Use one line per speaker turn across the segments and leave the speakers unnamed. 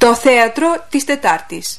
Το θέατρο της Τετάρτης.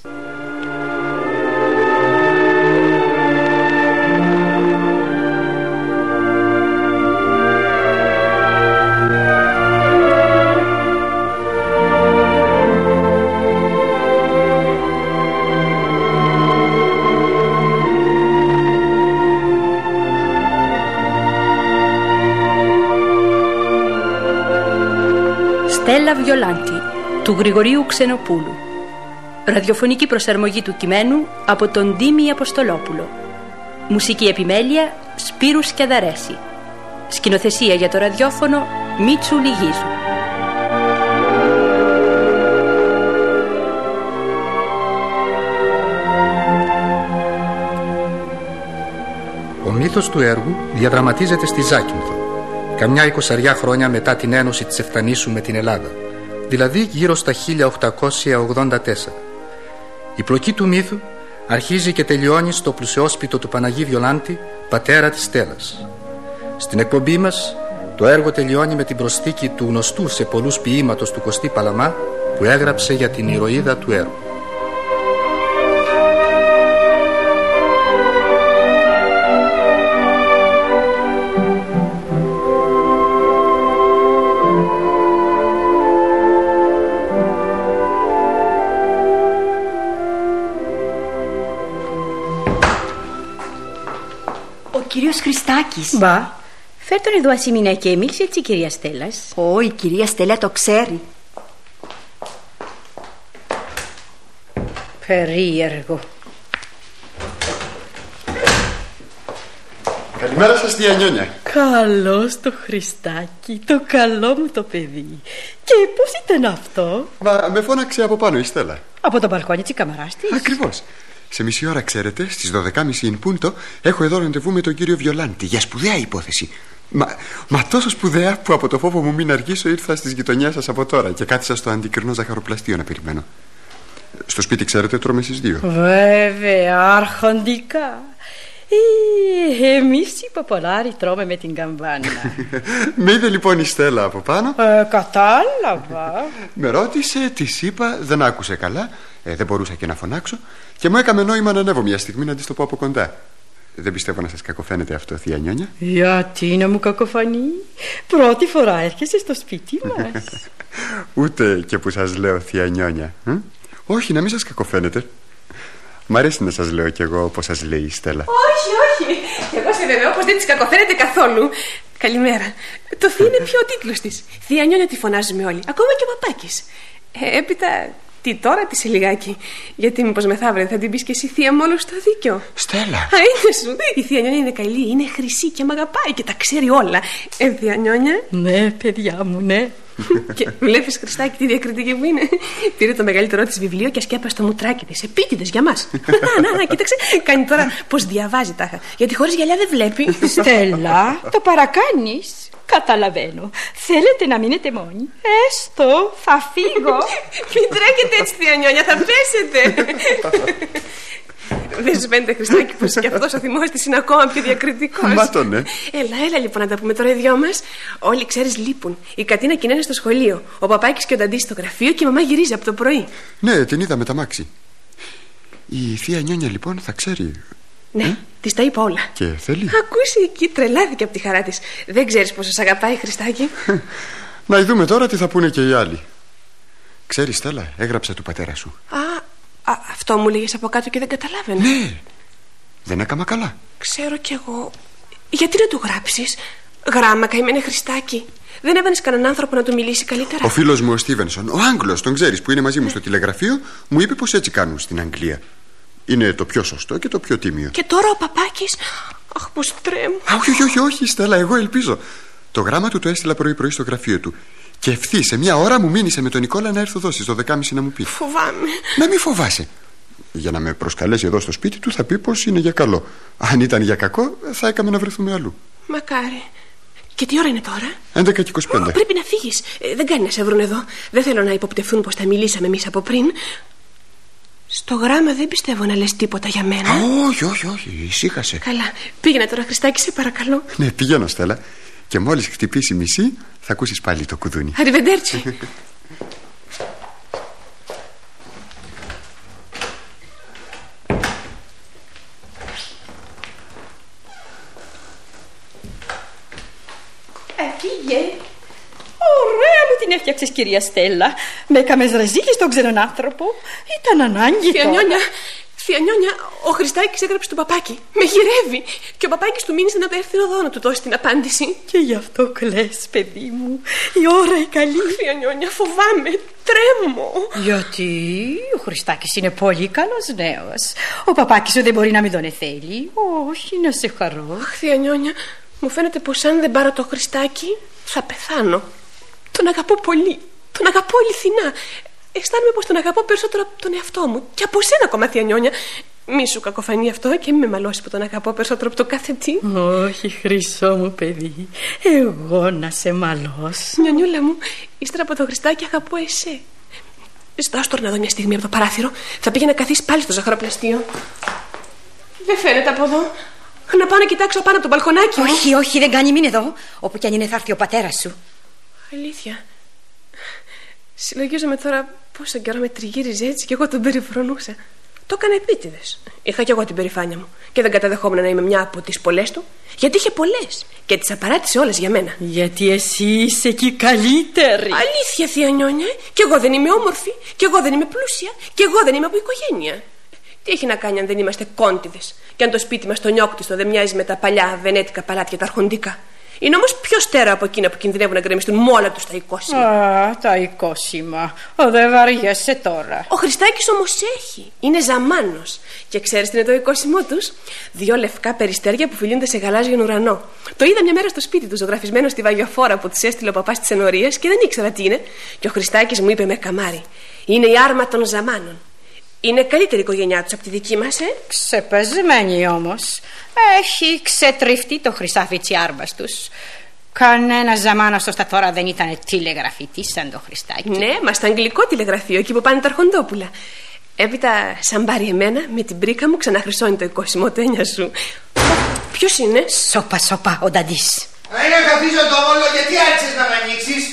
Στέλλα Βιολάντη του Γρηγορίου Ξενοπούλου. Ραδιοφωνική προσαρμογή του κειμένου από τον Ντίμη Αποστολόπουλο. Μουσική επιμέλεια Σπύρου Σκιαδαρέση. Σκηνοθεσία για το ραδιόφωνο Μίτσου Λιγίζου.
Ο μύθος του έργου διαδραματίζεται στη Ζάκυνθο, καμιά 20 χρόνια μετά την ένωση της Ευθανήσου με την Ελλάδα, δηλαδή γύρω στα 1884. Η πλοκή του μύθου αρχίζει και τελειώνει στο πλουσιόσπιτο του Παναγί Βιολάντη, πατέρα της Στέλλας. Στην εκπομπή μας το έργο τελειώνει με την προσθήκη του γνωστού σε πολλούς ποίηματος του Κωστή Παλαμά, που έγραψε για την ηρωίδα του έργου.
Κύριος Χριστάκης.
Μπα, φέρ τον εδώ ασήμινα και μίλησε έτσι η κυρία Στέλλας.
Η κυρία Στέλλα το ξέρει.
Περίεργο.
Καλημέρα σας, θεία Νιόνια.
Καλώς το Χριστάκι, το καλό μου το παιδί. Και πώς ήταν αυτό?
Μα με φώναξε από πάνω η Στέλλα.
Από το μπαλκόνι της καμαράς της.
Ακριβώς. Σε μισή ώρα, ξέρετε, στις 12.30 in punto έχω εδώ ραντεβού με τον κύριο Βιολάντη για σπουδαία υπόθεση. Μα τόσο σπουδαία που από το φόβο μου μην αργήσω ήρθα στις γειτονιές σας από τώρα και κάθισα στο αντικρινό ζαχαροπλαστείο να περιμένω. Στο σπίτι, ξέρετε, τρώμε στις 2.
Βέβαια, αρχοντικά. Εμείς οι ποπολάροι τρώμε με την καμπάνα.
Με είδε λοιπόν η Στέλλα από πάνω.
Κατάλαβα.
Με ρώτησε, της είπα, δεν άκουσε καλά. Δεν μπορούσα και να φωνάξω. Και μου έκαμε νόημα να ανέβω μια στιγμή να της το πω από κοντά. Δεν πιστεύω να σας κακοφαίνεται αυτό, θεία Νιόνια.
Γιατί να μου κακοφανεί? Πρώτη φορά έρχεσαι στο σπίτι μας.
Ούτε και που σας λέω, θεία Νιόνια. Όχι, να μην σας κακοφαίνεται. Μ' αρέσει να σας λέω κι εγώ όπως σας λέει η Στέλλα.
Όχι. Εγώ σε βεβαιώ πως δεν της κακοφαίνεται καθόλου. Καλημέρα. Το θεία είναι πιο ο τίτλος της. Θεία Νιόνια τη φωνάζουμε όλοι. Ακόμα και ο παπάκης. Έπειτα. Τι τώρα τη σε λιγάκι? Γιατί μήπως μεθαύριο θα την πεις και εσύ θεία μόνο στο δίκιο?
Στέλλα.
Είναι σου. Η θεία Νιόνια είναι καλή, είναι χρυσή και μ' αγαπάει και τα ξέρει όλα. Θεία Νιόνια.
Ναι, παιδιά μου, ναι.
Και βλέπεις, Χριστάκη, τι διακριτική που είναι. Πήρε το μεγαλύτερό της βιβλίο και σκέπασε το μουτράκι της. Επίτηδες για μας. Να, κοίταξε. Κάνει τώρα πως διαβάζει τάχα. Γιατί χωρίς γυαλιά δεν βλέπει.
Στέλλα, το παρακάνεις. Καταλαβαίνω. Θέλετε να μείνετε μόνοι? Έστω, θα φύγω.
Μην τρέχετε έτσι, θεία Νιόνια, θα πέσετε. Δεν σου φαίνεται, Χριστάκη, πως και αυτός ο θυμός της είναι ακόμα πιο διακριτικός?
Μα το ναι.
Έλα λοιπόν να τα πούμε τώρα οι δυο μας. Όλοι, ξέρεις, λείπουν. Η Κατίνα και είναι στο σχολείο. Ο παπάκης και ο Νταντής στο γραφείο και η μαμά γυρίζει από το πρωί.
Ναι, την είδα με τα μάξι. Η θεία Νιόνια λοιπόν θα ξέρει.
Ναι, της τα είπα όλα.
Και θέλει.
Ακούσει εκεί, τρελάθηκε από τη χαρά της. Δεν ξέρεις πόσο σ' αγαπάει, Χριστάκη.
Να δούμε τώρα τι θα πούνε και οι άλλοι. Ξέρεις, Στέλλα, έγραψα του πατέρα σου.
Αυτό μου λέγες από κάτω και δεν καταλάβαινα.
Ναι, δεν έκαμα καλά.
Ξέρω κι εγώ. Γιατί να του γράψεις? Γράμμα, καημένε Χριστάκη. Δεν έβανες κανέναν άνθρωπο να του μιλήσει καλύτερα?
Ο φίλος μου ο Στίβενσον, ο Άγγλος, τον ξέρεις, που είναι μαζί μου στο τηλεγραφείο, μου είπε πως έτσι κάνουν στην Αγγλία. Είναι το πιο σωστό και το πιο τίμιο.
Και τώρα ο παπάκης. Αχ, πως τρέμω.
Όχι, Στέλλα, εγώ ελπίζω. Το γράμμα του το έστειλα πρωί-πρωί στο γραφείο του. Και ευθύ σε μια ώρα μου μήνυσε με τον Νικόλα να έρθω εδώ στις 12.30 να μου πει.
Φοβάμαι.
Να μην φοβάσαι. Για να με προσκαλέσει εδώ στο σπίτι του θα πει πως είναι για καλό. Αν ήταν για κακό θα έκαμε να βρεθούμε αλλού.
Μακάρι. Και τι ώρα είναι τώρα?
11:25.
Πρέπει να φύγεις. Δεν κάνει να σε βρουν εδώ. Δεν θέλω να υποπτευθούν πως τα μιλήσαμε εμείς από πριν. Στο γράμμα δεν πιστεύω να λες τίποτα για μένα.
Όχι, ησύχασε.
Καλά, πήγαινε τώρα, Χριστάκη, σε παρακαλώ.
Ναι, πηγαίνω, Στέλλα. Και μόλις χτυπήσει μισή θα ακούσεις πάλι το κουδούνι.
Αριβεντέρτσι. πήγε?
Ωραία μου την έφτιαξες, κυρία Στέλλα. Με έκαμες ρεζίλι στον ξένον άνθρωπο. Ήταν ανάγκη.
Θεία Νιόνια, ο Χριστάκης έγραψε τον παπάκι. Με γυρεύει. Και ο παπάκης του μήνυσε να το έρθει εδώ να του δώσει την απάντηση.
Και γι' αυτό κλαις, παιδί μου. Η ώρα η καλή.
Θεία Νιόνια, φοβάμαι. Τρέμω.
Γιατί ο Χριστάκης είναι πολύ καλός νέος. Ο παπάκης σου δεν μπορεί να μην τον θέλει. Όχι, να σε χαρώ.
Αχ, Θεία Νιόνια, μου φαίνεται πως αν δεν πάρω το Χριστάκι θα πεθάνω. Τον αγαπώ πολύ. Τον αγαπώ αληθινά. Αισθάνομαι πως τον αγαπώ περισσότερο από τον εαυτό μου. Και από σένα ακόμα, Θεία Νιόνια. Μη σου κακοφανεί αυτό και μη με μαλώσει που τον αγαπώ περισσότερο από το κάθε τι.
Όχι, χρυσό μου παιδί. Εγώ να σε μαλώσω.
Νιονιούλα μου, ύστερα από το Χριστάκι αγαπώ εσέ. Στάσου τώρα να δω μια στιγμή από το παράθυρο. Θα πήγε να καθίσει πάλι στο ζαχαροπλαστείο. Δεν φαίνεται από εδώ. Να πάω να κοιτάξω πάνω από το μπαλκονάκι.
Όχι, όχι, δεν κάνει, μην εδώ. Όπου κι αν είναι θα έρθει ο πατέρας σου.
Αλήθεια. Συλλογίζομαι τώρα πόσο καιρό με τριγύριζε έτσι και εγώ τον περιφρονούσα. Το έκανα επίτηδες. Είχα κι εγώ την περηφάνεια μου και δεν καταδεχόμουν να είμαι μια από τις πολλές του, γιατί είχε πολλές και τις απαράτησε όλες για μένα.
Γιατί εσύ είσαι και η καλύτερη.
Αλήθεια, Θεία Νιόνια, κι εγώ δεν είμαι όμορφη, κι εγώ δεν είμαι πλούσια, κι εγώ δεν είμαι από οικογένεια. Τι έχει να κάνει αν δεν είμαστε κόντιδες, και αν το σπίτι μας το νιόκτιστο δεν μοιάζει με τα παλιά βενέτικα παλάτια τα αρχοντικά. Είναι όμως πιο στέρα από εκείνα που κινδυνεύουν να γκρεμιστούν με όλα τους τα οικόσιμα.
Α, τα οικόσιμα. Δεν βαριέσαι τώρα.
Ο Χριστάκης όμως έχει. Είναι ζαμάνος. Και ξέρεις τι είναι το οικόσιμό τους? 2 λευκά περιστέρια που φιλούνται σε γαλάζιον ουρανό. Το είδα μια μέρα στο σπίτι του, ζωγραφισμένο στη βαγιοφόρα που τους έστειλε ο παπάς της ενορίας και δεν ήξερα τι είναι. Και ο Χριστάκης μου είπε με καμάρι: είναι η άρμα των ζαμάνων. Είναι καλύτερη οικογένειά τους από τη δική μας,
Ξεπεσμένη όμως. Έχει ξετριφτεί το χρυσάφι της άρμας τους. Κανένα ζαμάνο στο σταθόρα δεν ήταν τηλεγραφητή σαν το Χριστάκι.
Ναι, μα στα αγγλικό τηλεγραφείο, εκεί που πάνε τα αρχοντόπουλα. Έπειτα, σαν πάρει εμένα, με την πρίκα μου ξαναχρυσώνει το οικόσιμο το έννοια σου. Ποιος είναι?
Σοπα, ο Νταντής.
Είναι καθίζω το όλο, γιατί άρχισες να με ανοίξεις?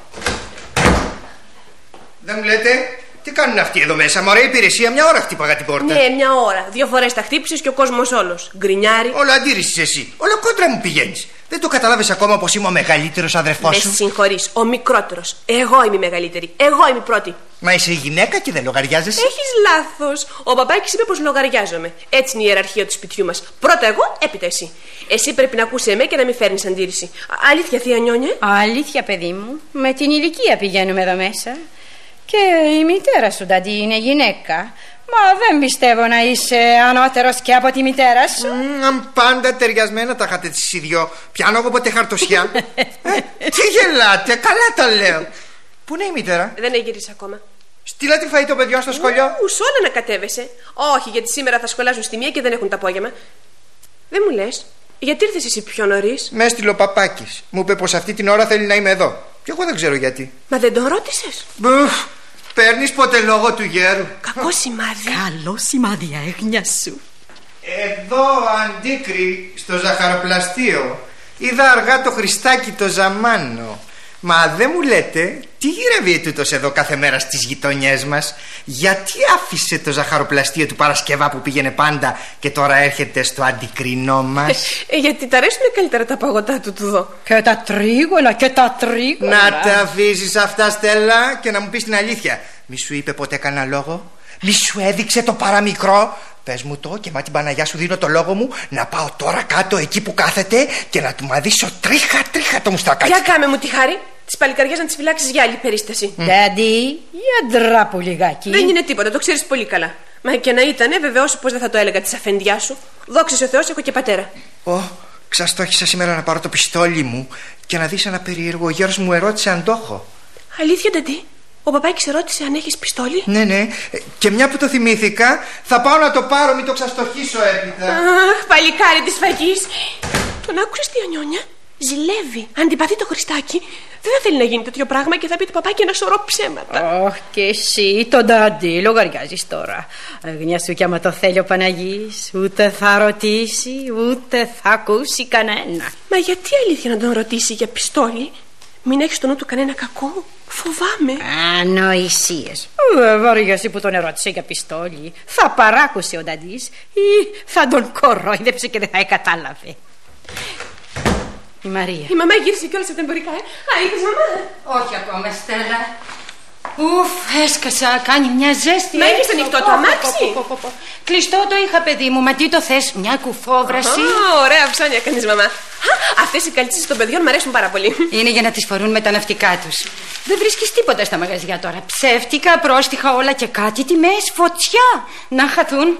Δεν μου λέτε? Τι κάνουν αυτοί εδώ μέσα? Μωρέ, υπηρεσία, μια ώρα χτύπαγα την πόρτα.
Ναι, μια ώρα. 2 φορές τα χτύπησες και ο κόσμος όλος. Γκρινιάρι.
Όλο αντίρρησες εσύ. Όλο κόντρα μου πηγαίνεις. Δεν το καταλάβες ακόμα πως είμαι ο μεγαλύτερος αδερφός σου?
Με συγχωρείς, ο μικρότερος. Εγώ είμαι η μεγαλύτερη. Εγώ είμαι η πρώτη.
Μα είσαι γυναίκα και δεν λογαριάζεσαι?
Έχεις λάθος. Ο παπάκης είπε πως λογαριάζομαι. Έτσι είναι η ιεραρχία του σπιτιού μας. Πρώτα εγώ, έπειτα εσύ. Εσύ πρέπει να ακούσει εμέ και να μην φέρνεις αντίρρηση. Αλήθεια, Θεία Νιόνια?
Αλήθεια, παιδί μου. Με την ηλικία πηγαίνουμε εδώ μέσα. Και η μητέρα σου, Νταντή, είναι γυναίκα. Μα δεν πιστεύω να είσαι ανώτερος και από τη μητέρα σου.
Αν πάντα ταιριασμένα τα είχατε τις οι δυο. Πιάνω εγώ ποτέ χαρτοσιά? Τι γελάτε, καλά τα λέω. Πού είναι η μητέρα?
Δεν έγυρισε ακόμα.
Στείλατε φαΐ το παιδιό στο σχολείο?
Ουσόλα να κατέβεσαι. Όχι, γιατί σήμερα θα σχολάζουν στη 1 και δεν έχουν τα απόγευμα. Δεν μου λες, γιατί ήρθες εσύ πιο νωρίς?
Με έστειλε ο παπάκης. Μου είπε πως αυτή την ώρα θέλει να είμαι εδώ. Και εγώ δεν ξέρω γιατί.
Μα δεν τον ρώτησες?
Παίρνεις ποτέ λόγο του γέρου?
Κακό σημάδι.
Καλό σημάδι, έγνοια σου.
Εδώ αντίκρι στο ζαχαροπλαστείο είδα αργά το Χριστάκι το ζαμάνο. Μα δεν μου λέτε τι γυρεύει τούτος εδώ κάθε μέρα στις γειτονιές μας? Γιατί άφησε το ζαχαροπλαστείο του Παρασκευά που πήγαινε πάντα και τώρα έρχεται στο αντικρινό μας?
Γιατί τα αρέσουν καλύτερα τα παγωτά του δω.
Και τα τρίγωνα και τα τρίγωνα.
Να τα αφήσεις αυτά, Στέλλα, και να μου πεις την αλήθεια. Μη σου είπε ποτέ κανένα λόγο? Μη σου έδειξε το παραμικρό? Πες μου το και μα την Παναγιά σου δίνω το λόγο μου να πάω τώρα κάτω εκεί που κάθεται και να του μαδίσω τρίχα το μουστακάκι.
Για κάμε μου τη χάρη. Τις παλικαριές να τις φυλάξεις για άλλη περίσταση.
Ντάντι, για ντράπου λιγάκι.
Δεν είναι τίποτα, το ξέρεις πολύ καλά. Μα και να ήτανε, βεβαιώσου πως δεν θα το έλεγα της αφεντιάς σου. Δόξα ο Θεός, έχω και πατέρα.
Ξαστόχησα σήμερα να πάρω το πιστόλι μου και να δεις ένα περίεργο. Ο γέρος μου ερώτησε αν το έχω.
Αλήθεια, Νταντή? Ο παπάκης ερώτησε αν έχεις πιστόλι?
Ναι. Και μια που το θυμήθηκα, θα πάω να το πάρω, μην το ξαστοχίσω έπειτα.
Αχ, παλικάρι της φαγής. Τον άκουσες, Θεία Νιόνια? Ζηλεύει. Αντιπαθεί το Χριστάκι. Δεν θα θέλει να γίνει τέτοιο πράγμα και θα πει το παπάκι ένα σωρό ψέματα.
Όχι, και εσύ τον Ντάντι λογαριάζεις τώρα. Αγνιά σου, κι άμα το θέλει ο Παναγής, ούτε θα ρωτήσει, ούτε θα ακούσει κανένα.
Μα γιατί αλήθεια να τον ρωτήσει για πιστόλι? Μην έχει στο νου του κανένα κακό? Φοβάμαι.
Ανοησίες. Βαριέσαι που τον ερώτησε για πιστόλι. Θα παράκουσε ο Νταντής ή θα τον κορόιδεψε και δεν θα κατάλαβε. Η Μαρία.
Η μαμά γύρισε κιόλας από τα εμπορικά, Α, είδες μαμά?
Όχι ακόμα, Στέλλα. Ουφ, έσκασα, κάνει μια ζέστη.
Μα είχες ανοιχτό το αμάξι?
Κλειστό το είχα, παιδί μου, μα τι το θες, μια κουφόβραση.
Ωραία ψώνια κάνεις, μαμά. Αυτές οι καλτσίσεις των παιδιών μου αρέσουν πάρα πολύ.
Είναι για να τις φορούν με τα ναυτικά τους. Δεν βρίσκεις τίποτα στα μαγαζιά τώρα. Ψεύτικα, πρόστιχα όλα και κάτι τιμές, φωτιά. Να χαθούν.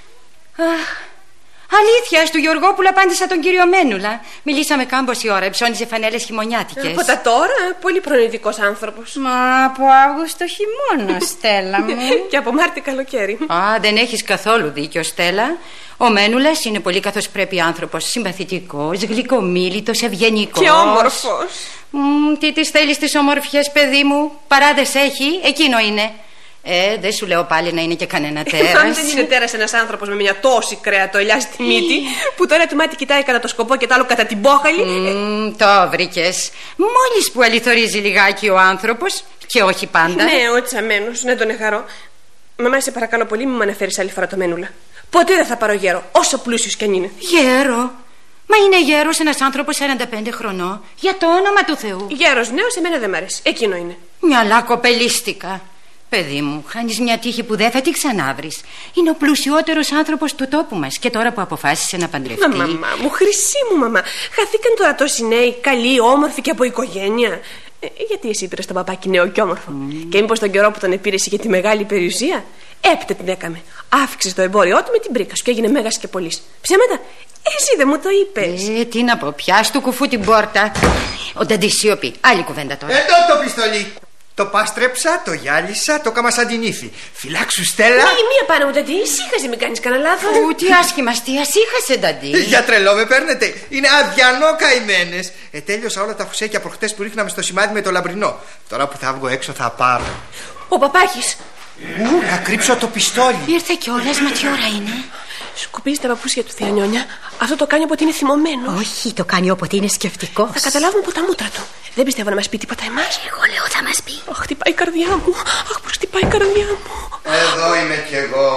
Αλήθεια, του Γεωργόπουλου απάντησα τον κύριο Μένουλα. Μιλήσαμε κάμποση ώρα, ψώνιζε φανέλες χειμωνιάτικες.
Από τα τώρα, πολύ προνοητικός άνθρωπος.
Μα από Αύγουστο χειμώνα, Στέλλα μου.
Και από Μάρτι καλοκαίρι.
Δεν έχεις καθόλου δίκιο, Στέλλα. Ο Μένουλας είναι πολύ καθώς πρέπει άνθρωπος. Συμπαθητικός, γλυκομίλητος, ευγενικός.
Και όμορφος.
Τι τις θέλεις τις ομορφιές, παιδί μου? Παράδες έχει, εκείνο είναι. Δεν σου λέω πάλι να είναι και κανένα τέρας.
Αν δεν είναι τέρας ένας άνθρωπος με μια τόση κρεατοελιά στη μύτη, που το ένα του μάτι κοιτάει κατά το σκοπό και το άλλο κατά την μπόχαλη.
Το βρήκες. Μόλις που αληθορίζει λιγάκι ο άνθρωπος, και όχι πάντα.
Ναι, ο τσαμένος, να τον εχαρώ. Μαμά, σε παρακαλώ πολύ, μην μου αναφέρεις άλλη φορά το Μένουλα. Ποτέ δεν θα πάρω γέρο, όσο πλούσιος κι αν είναι.
Γέρο? Μα είναι γέρος ένας άνθρωπος 45 χρονών. Για το όνομα του Θεού.
Γέρος νέος, εμένα δεν μ' αρέσει. Εκείνο είναι.
Μυαλά κοπελίστικα. Παιδί μου, χάνεις μια τύχη που δεν θα την ξανάβρεις. Είναι ο πλουσιότερος άνθρωπος του τόπου μας. Και τώρα που αποφάσισε να παντρευτεί.
Μαμά μου, χρυσή μου μαμά. Χαθήκαν τώρα τόσοι νέοι, καλοί, όμορφοι και από οικογένεια. Γιατί εσύ πήρες τον παπάκι νέο και όμορφο? Και μήπως τον καιρό που τον επήρεσαι για τη μεγάλη περιουσία? Έπειτα την έκαμε. Άφηξες το εμπόριό του με την πρίκα σου και έγινε μέγας και πολύς. Ψέματα? Εσύ δεν μου το είπες.
Τι να πω, πιάσ' του κουφού την πόρτα. Ο Νταντής σιωπή. Άλλη κουβέντα τώρα.
Εδώ το πιστολί. Το πάστρεψα, το γυάλισα, το κάμα σαν την ύφη. Φυλάξου, Στέλλα.
Μία πάνω μου, Νταντή, ήσύχασε, μην κάνεις κανένα λάθος.
Τι άσχημα αστεία, ήσύχασε, Νταντή.
Για τρελό με παίρνετε. Είναι αδιανό καημένες. Τέλειωσα όλα τα φουσέκια προχτές που ρίχναμε στο σημάδι με το λαμπρινό. Τώρα που θα βγω έξω θα πάρω.
Ο παπάκης.
Να κρύψω το πιστόλι.
Ήρθε κιόλας, μα τι ώρα είναι?
Σκουπίζει τα παπούσια του, θεία Νιόνια. Αυτό το κάνει όποτε είναι θυμωμένο.
Όχι, το κάνει όποτε είναι σκεφτικός.
Θα καταλάβουμε από τα μούτρα του. Δεν πιστεύω να μας πει τίποτα εμάς.
Εγώ λέω θα μας πει.
Αχ, χτυπάει η καρδιά μου. Αχ, πως χτυπάει η καρδιά μου.
Εδώ είμαι κι εγώ.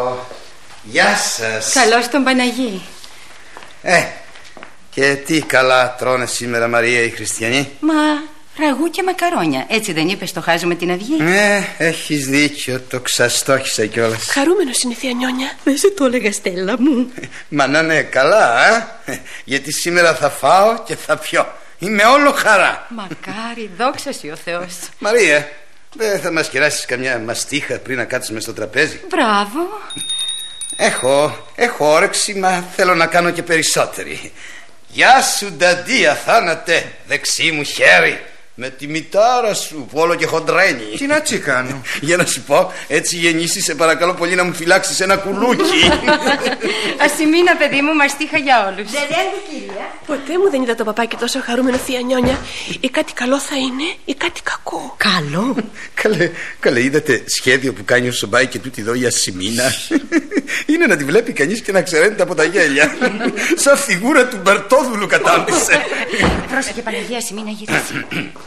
Γεια σας.
Καλώς τον Παναγί.
Και τι καλά τρώνε σήμερα, Μαρία, οι χριστιανοί?
Μα ραγού και μακαρόνια. Έτσι δεν είπες το χάζω με την αυγή?
Έχεις δίκιο, το ξαστόχισα κιόλας.
Χαρούμενος είναι, θεία Νιόνια.
Δεν σου το έλεγα, Στέλλα μου.
Μα να είναι καλά, γιατί σήμερα θα φάω και θα πιω. Είμαι όλο χαρά.
Μακάρι, δόξα σου ο Θεός.
Μαρία, δεν θα μας κεράσεις καμιά μαστίχα πριν να κάτσεις μες στο τραπέζι?
Μπράβο.
Έχω όρεξη, μα θέλω να κάνω και περισσότερη. Γεια σου, Νταντή, αθάνατε, δεξί μου χέρι. Με τη μητάρα σου που όλο και χοντρένει.
Τι να τσι κάνω?
Για να σου πω, έτσι γεννήσεις, σε παρακαλώ πολύ να μου φυλάξεις ένα κουλούκι.
Ασημίνα, παιδί μου, μαστίχα για όλους.
Δεν λέγω, κυρία.
Ποτέ μου δεν είδα το παπάκι τόσο χαρούμενο, θεία Νιόνια. Ή κάτι καλό θα είναι ή κάτι κακό.
Καλό.
Καλέ, είδατε σχέδιο που κάνει ο Σομπάι και τούτη εδώ η Ασημίνα? Είναι να τη βλέπει κανείς και να ξεραίνεται από τα γέλια. Σαν φιγούρα του Μπερτόδουλου κατάντησε.
Πρόσεχε, Παναγία, Ασημίνα γυρίσει.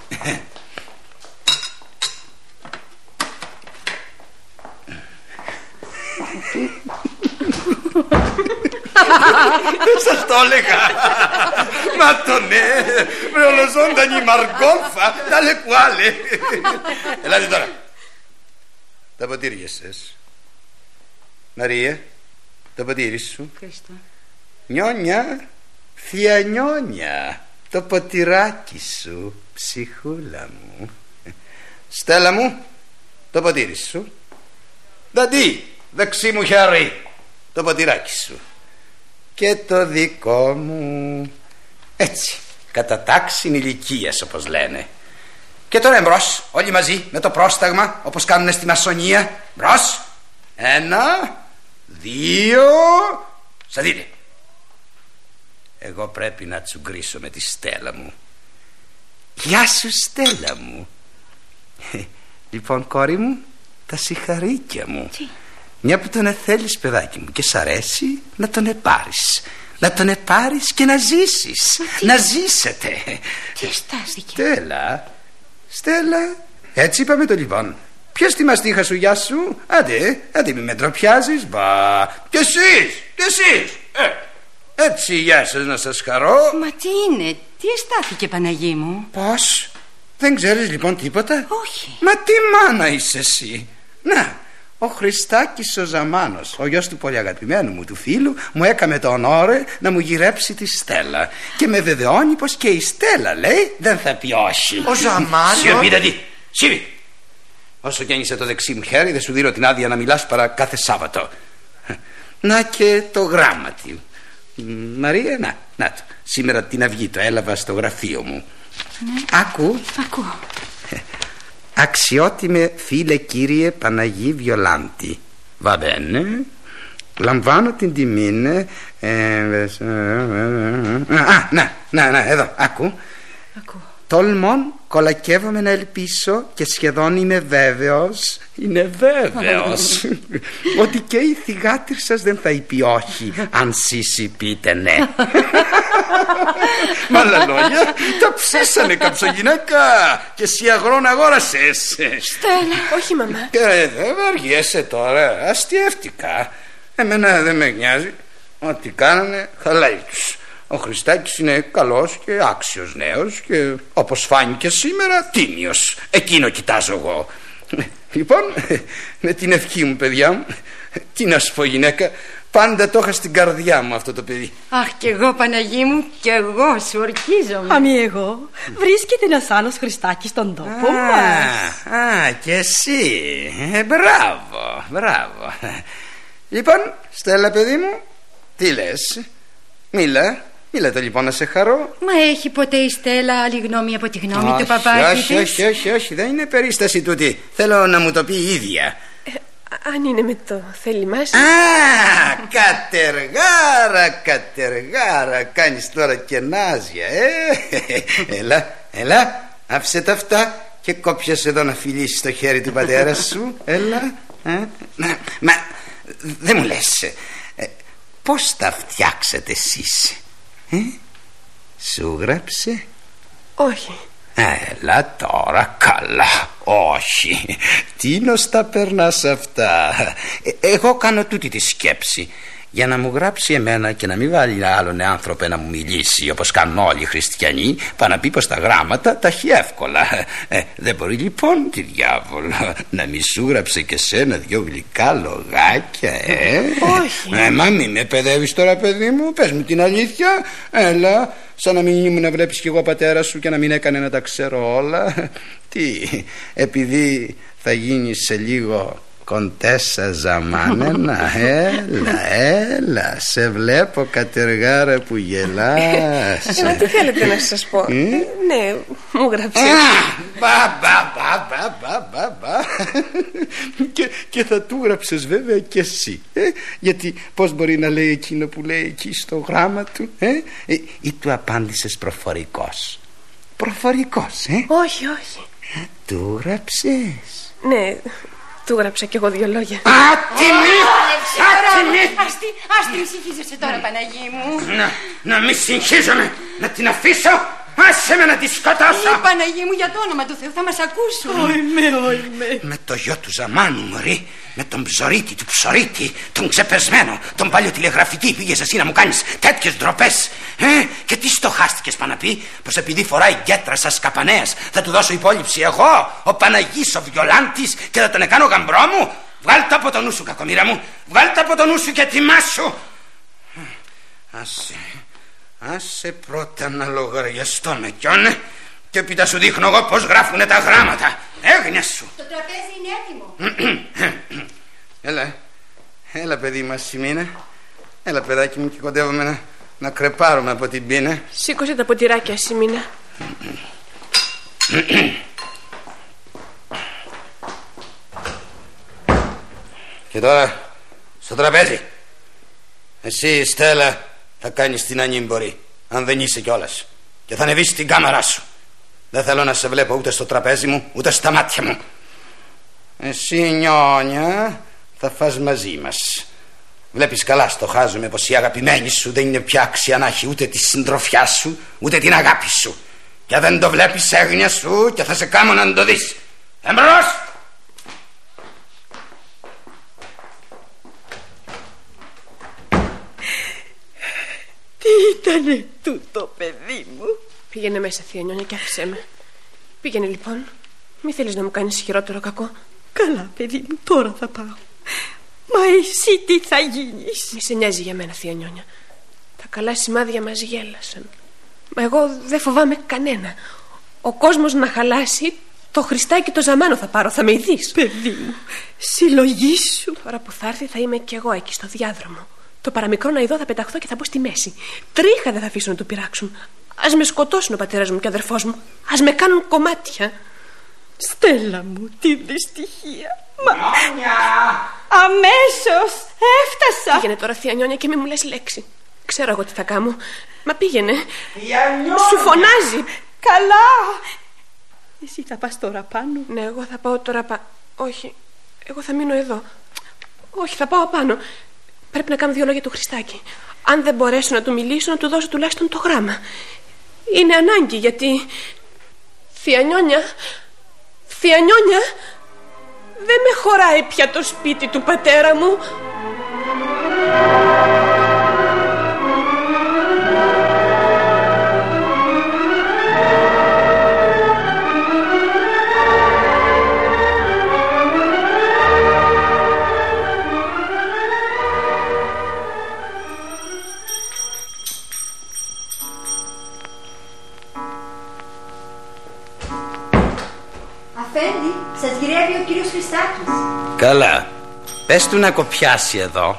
Δεν σας το έλεγα. Μα το ναι, με ολοζώντανη Μαργκόλφα. Τάλε κουάλε. Ελάτε τώρα. Τα ποτήρια σας. Μαρία, το ποτήρι σου.
Ευχαριστώ.
Νιόνια, θεία Νιόνια, το ποτηράκι σου, ψυχούλα μου. Στέλλα μου, το ποτήρι σου. Νταντή, δεξί μου χέρι, το ποτηράκι σου. Και το δικό μου. Έτσι, κατά τάξιν ηλικίας, όπως λένε. Και τώρα εμπρός, όλοι μαζί με το πρόσταγμα, όπως κάνουν στη μασονία. Μπρος, 1, 2, σταθείτε. Εγώ πρέπει να τσουγκρίσω με τη Στέλλα μου. Γεια σου, Στέλλα μου. Λοιπόν, κόρη μου, τα συγχαρήκια μου.
Τι?
Μια που τον θέλεις, παιδάκι μου, και σ' αρέσει, να τον επάρεις. Να τον επάρεις και να ζήσεις. Να ζήσετε.
Τι στάστηκε?
Στέλλα, έτσι είπαμε το λοιπόν. Πιες τη μαστίχα σου, γεια σου. Άντε μη με ντροπιάζεις. Μπα. Κι εσείς. Έτσι, γεια σας, να σας χαρώ.
Μα τι είναι, Τι αισθάθηκε, Παναγί μου?
Πώς? Δεν ξέρεις λοιπόν τίποτα?
Όχι.
Μα τι μάνα είσαι εσύ? Να, ο Χριστάκης ο Ζαμάνος, ο γιος του πολύ αγαπημένου μου του φίλου, μου έκαμε το ονόρε να μου γυρέψει τη Στέλλα. Και με βεβαιώνει πως και η Στέλλα, λέει, δεν θα πει όχι.
Ο Ζαμάνος?
Σιωπή, δηλαδή, σιωπή. Όσο κι αν είσαι το δεξί μου χέρι, δεν σου δίνω την άδεια να μιλάς παρά κάθε Σάββατο. Να και το γράμματι. Μαρία, να το. Σήμερα την Αυγή το έλαβα στο γραφείο μου. Ναι. Ακούω. Αξιότιμε φίλε κύριε Παναγί Βιολάντη, va bene. Λαμβάνω την τιμή. Εδώ, άκου. Τολμών, κολακεύομαι να ελπίσω και σχεδόν είμαι βέβαιος ότι και η θυγάτρη σας δεν θα είπε όχι αν εσείς πείτε ναι. Με άλλα λόγια, τα ψήσανε καψογυναίκα και εσύ αγρόν αγόρασες.
Στέλλα. Όχι, μαμά.
Δεν βαριέσαι τώρα, αστιεύτηκα. Εμένα δεν με νοιάζει. Ό,τι κάνανε χαλάει τους. Ο Χριστάκης είναι καλός και άξιος νέος και όπως φάνηκε σήμερα τίμιος. Εκείνο κοιτάζω εγώ. Λοιπόν, με την ευχή μου, παιδιά μου, τι να σου πω, γυναίκα, πάντα το είχα στην καρδιά μου αυτό το παιδί.
Αχ, κι εγώ, Παναγί μου, κι εγώ σου ορκίζομαι.
Αμη εγώ. Βρίσκεται ένας άλλος Χριστάκης στον τόπο μας.
Και εσύ. Μπράβο. Λοιπόν, Στέλλα, παιδί μου, τι λες? Μίλα το λοιπόν να σε χαρώ.
Μα έχει ποτέ η Στέλλα άλλη γνώμη από τη γνώμη του παπάκι της?
Όχι, δεν είναι περίσταση τούτη. Θέλω να μου το πει η ίδια.
Αν είναι με το θέλημά σου.
Κατεργάρα. Κάνεις τώρα κενάζια, Έλα, άφησε τα αυτά και κόψες εδώ να φιλήσεις το χέρι του πατέρα σου. Έλα. Μα δεν μου λες, πώς θα φτιάξετε εσείς? Σου γράψε?
Όχι.
Έλα τώρα, καλά. Όχι. Τι νοστά περνάς αυτά? Εγώ κάνω τούτη τη σκέψη για να μου γράψει εμένα και να μην βάλει άλλον άνθρωπο να μου μιλήσει όπως κάνουν όλοι οι χριστιανοί, πάνω να πει πως τα γράμματα τα έχει εύκολα. Δεν μπορεί λοιπόν, τι διάβολο, να μη σου γράψε και σένα δυο γλυκά λογάκια?
Όχι.
Μα μη με παιδεύεις τώρα, παιδί μου, πες μου την αλήθεια. Έλα, σαν να μην ήμουν να βλέπεις κι εγώ πατέρα σου και να μην έκανε να τα ξέρω όλα. Τι, επειδή θα γίνεις σε λίγο κοντέσα Ζαμάνενα? Έλα, σε βλέπω κατεργάρα που γελάς.
Τι θέλετε να σας πω? Ναι, μου γράψε.
Και θα του γράψες βέβαια και εσύ, γιατί πως μπορεί να λέει εκείνο που λέει εκεί στο γράμμα του? Ή του απάντησες προφορικός?
Όχι.
Του γράψες?
Ναι, του γράψα κι εγώ δύο λόγια.
Ας την συγχύζεσαι τώρα, Παναγί μου.
Να μη συγχύζομαι, να την αφήσω. Άσε με να τη σκοτώσω.
Παναγί μου, για το όνομα του Θεού, θα μας ακούσουν.
Ωιμε.
Με το γιο του Ζαμάνου, μωρή. Με τον ψωρίτη του ψωρίτη, τον ξεπεσμένο, τον παλιοτηλεγραφική. Πήγες εσύ να μου κάνεις τέτοιες ντροπές? Και τι στοχάστηκες πάνω να πει? Πως επειδή φοράει γκέτρα σας καπανέας θα του δώσω υπόλοιψη εγώ, ο Παναγής ο Βιολάντης, και θα τον κάνω γαμπρό μου? Βγάλ' το από το νου σου, κακομοίρα μου. Βγάλ' το από το νου σου και τιμάσου. Άσε πρώτα να λογαριαστώ με ποιον και έπειτα σου δείχνω εγώ πως γράφουνε τα γράμματα. Έγνοια σου.
Το τραπέζι είναι έτοιμο.
Έλα παιδί μας Σιμίνα. Έλα παιδάκι μου, και κοντεύομαι να κρεπάρουμε από την πείνα.
Σήκωσε τα ποτηράκια, Σιμίνα.
Και τώρα στο τραπέζι. Εσύ, Στέλλα, θα κάνεις την ανήμπορη, αν δεν είσαι κιόλας, και θα ανεβείς στην κάμαρά σου. Δεν θέλω να σε βλέπω ούτε στο τραπέζι μου, ούτε στα μάτια μου. Εσύ, Νιόνια, θα φας μαζί μας. Βλέπεις καλά, στοχάζομαι πως η αγαπημένη σου δεν είναι πια άξια να έχει ούτε τη συντροφιά σου, ούτε την αγάπη σου. Και δεν το βλέπεις, έγνοια σου, και θα σε κάμω να το δεις. Εμπρός!
Τι ήτανε τούτο, παιδί μου?
Πήγαινε μέσα, θεία Νιόνια, και άφησέ με. Πήγαινε λοιπόν. Μη θέλεις να μου κάνεις χειρότερο κακό.
Καλά, παιδί μου, τώρα θα πάω. Μα εσύ τι θα γίνεις?
Μη σε νοιάζει για μένα, θεία Νιόνια. Τα καλά σημάδια μας γέλασαν. Μα εγώ δεν φοβάμαι κανένα. Ο κόσμος να χαλάσει, το Χριστάκι το Ζαμάνο θα πάρω, θα με ειδείς.
Παιδί μου, συλλογήσου.
Τώρα που θα έρθει θα είμαι κι εγώ εκεί στο διάδρομο. Το παραμικρό να ειδώ θα πεταχθώ και θα μπω στη μέση. Τρίχα δεν θα αφήσω να του πειράξουν. Ας με σκοτώσουν ο πατέρας μου και ο αδερφός μου. Ας με κάνουν κομμάτια.
Στέλλα μου, τι δυστυχία.
Νιόνια!
Αμέσως έφτασα.
Πήγαινε τώρα, θεία Νιόνια, και μη μου λες λέξη. Ξέρω εγώ τι θα κάνω. Μα πήγαινε.
Νιόνια!
Σου φωνάζει.
Καλά. Εσύ θα πας τώρα πάνω?
Ναι, εγώ θα πάω τώρα Όχι, εγώ θα μείνω εδώ. Όχι, θα πάω πάνω. Πρέπει να κάνω 2 λόγια του Χριστάκη. Αν δεν μπορέσω να του μιλήσω, να του δώσω τουλάχιστον το γράμμα. Είναι ανάγκη, γιατί... Θεία Νιόνια, δεν με χωράει πια το σπίτι του πατέρα μου.
Αφέντη, σας γυρεύει ο κύριος Χριστάκης.
Καλά. Πες του να κοπιάσει εδώ.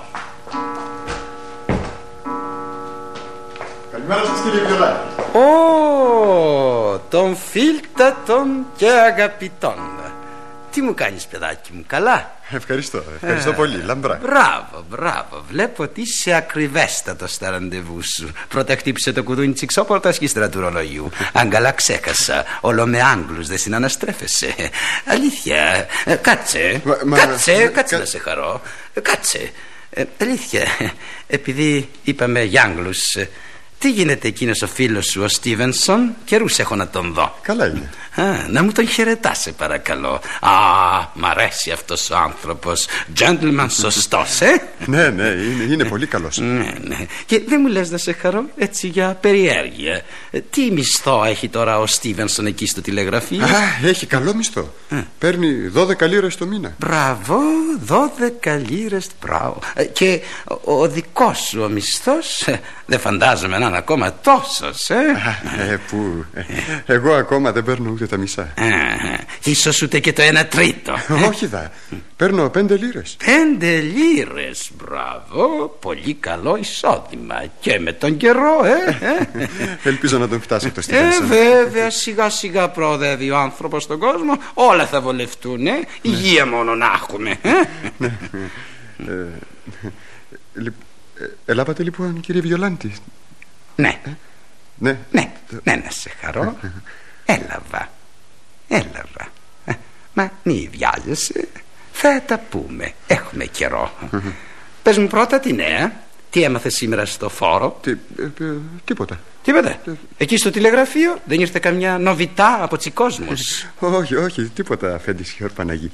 Καλημέρα σας, κύριε Βιολάντη.
Ω, τον φίλτατον και αγαπητόν. Τι μου κάνεις, παιδάκι μου, καλά?
Ευχαριστώ πολύ, λαμπρά.
Μπράβο. Βλέπω ότι είσαι ακριβέστατο στα ραντεβού σου. Πρώτα χτύπησε το κουδούνι της εξώπορτας και ύστερα του ρολογιού. Αν καλά ξέχασα, όλο με Άγγλους δεν συναναστρέφεσαι. Αλήθεια. Κάτσε να σε χαρώ. Κάτσε. Αλήθεια, επειδή είπαμε για Άγγλους, τι γίνεται εκείνος ο φίλος σου, ο Στίβενσον? Καιρούς έχω να τον δω.
Καλά είναι.
Να μου τον χαιρετάς, σε παρακαλώ. Μ' αρέσει αυτός ο άνθρωπος. Gentleman σωστός,
Ναι, είναι πολύ καλός.
Ναι. Και δεν μου λες να σε χαρώ, έτσι για περιέργεια, τι μισθό έχει τώρα ο Στίβενσον εκεί στο τηλεγραφείο?
Έχει καλό μισθό. Παίρνει 12 λίρες το μήνα.
Μπράβο, 12 λίρες. Μπράβο. Και ο δικός σου ο μισθός? Δεν φαντάζομαι να είναι ακόμα τόσος.
Πού? Εγώ ακόμα δεν παίρνω ούτε τα μισά.
Ίσως ούτε και το 1/3.
Όχι δα. Παίρνω 5 λίρες.
5 λίρες, μπράβο. Πολύ καλό εισόδημα. Και με τον καιρό,
Ελπίζω να τον φτάσει αυτό στη θέση.
Βέβαια, σιγά σιγά προοδεύει ο άνθρωπος στον κόσμο. Όλα θα βολευτούν, υγεία μόνο να έχουμε.
Ελάβατε λοιπόν, κύριε Βιολάντη?
Ναι,
να
σε χαρώ. Έλαβα. Μα μη βιάζεσαι, θα τα πούμε, έχουμε καιρό. Πες μου πρώτα τη νέα. Τι έμαθες σήμερα στο φόρο?
Τίποτα.
Εκεί στο τηλεγραφείο δεν ήρθε καμιά νοβιτά από Τσικόσμους?
Όχι, τίποτα, αφέντη Σιόρ Παναγί.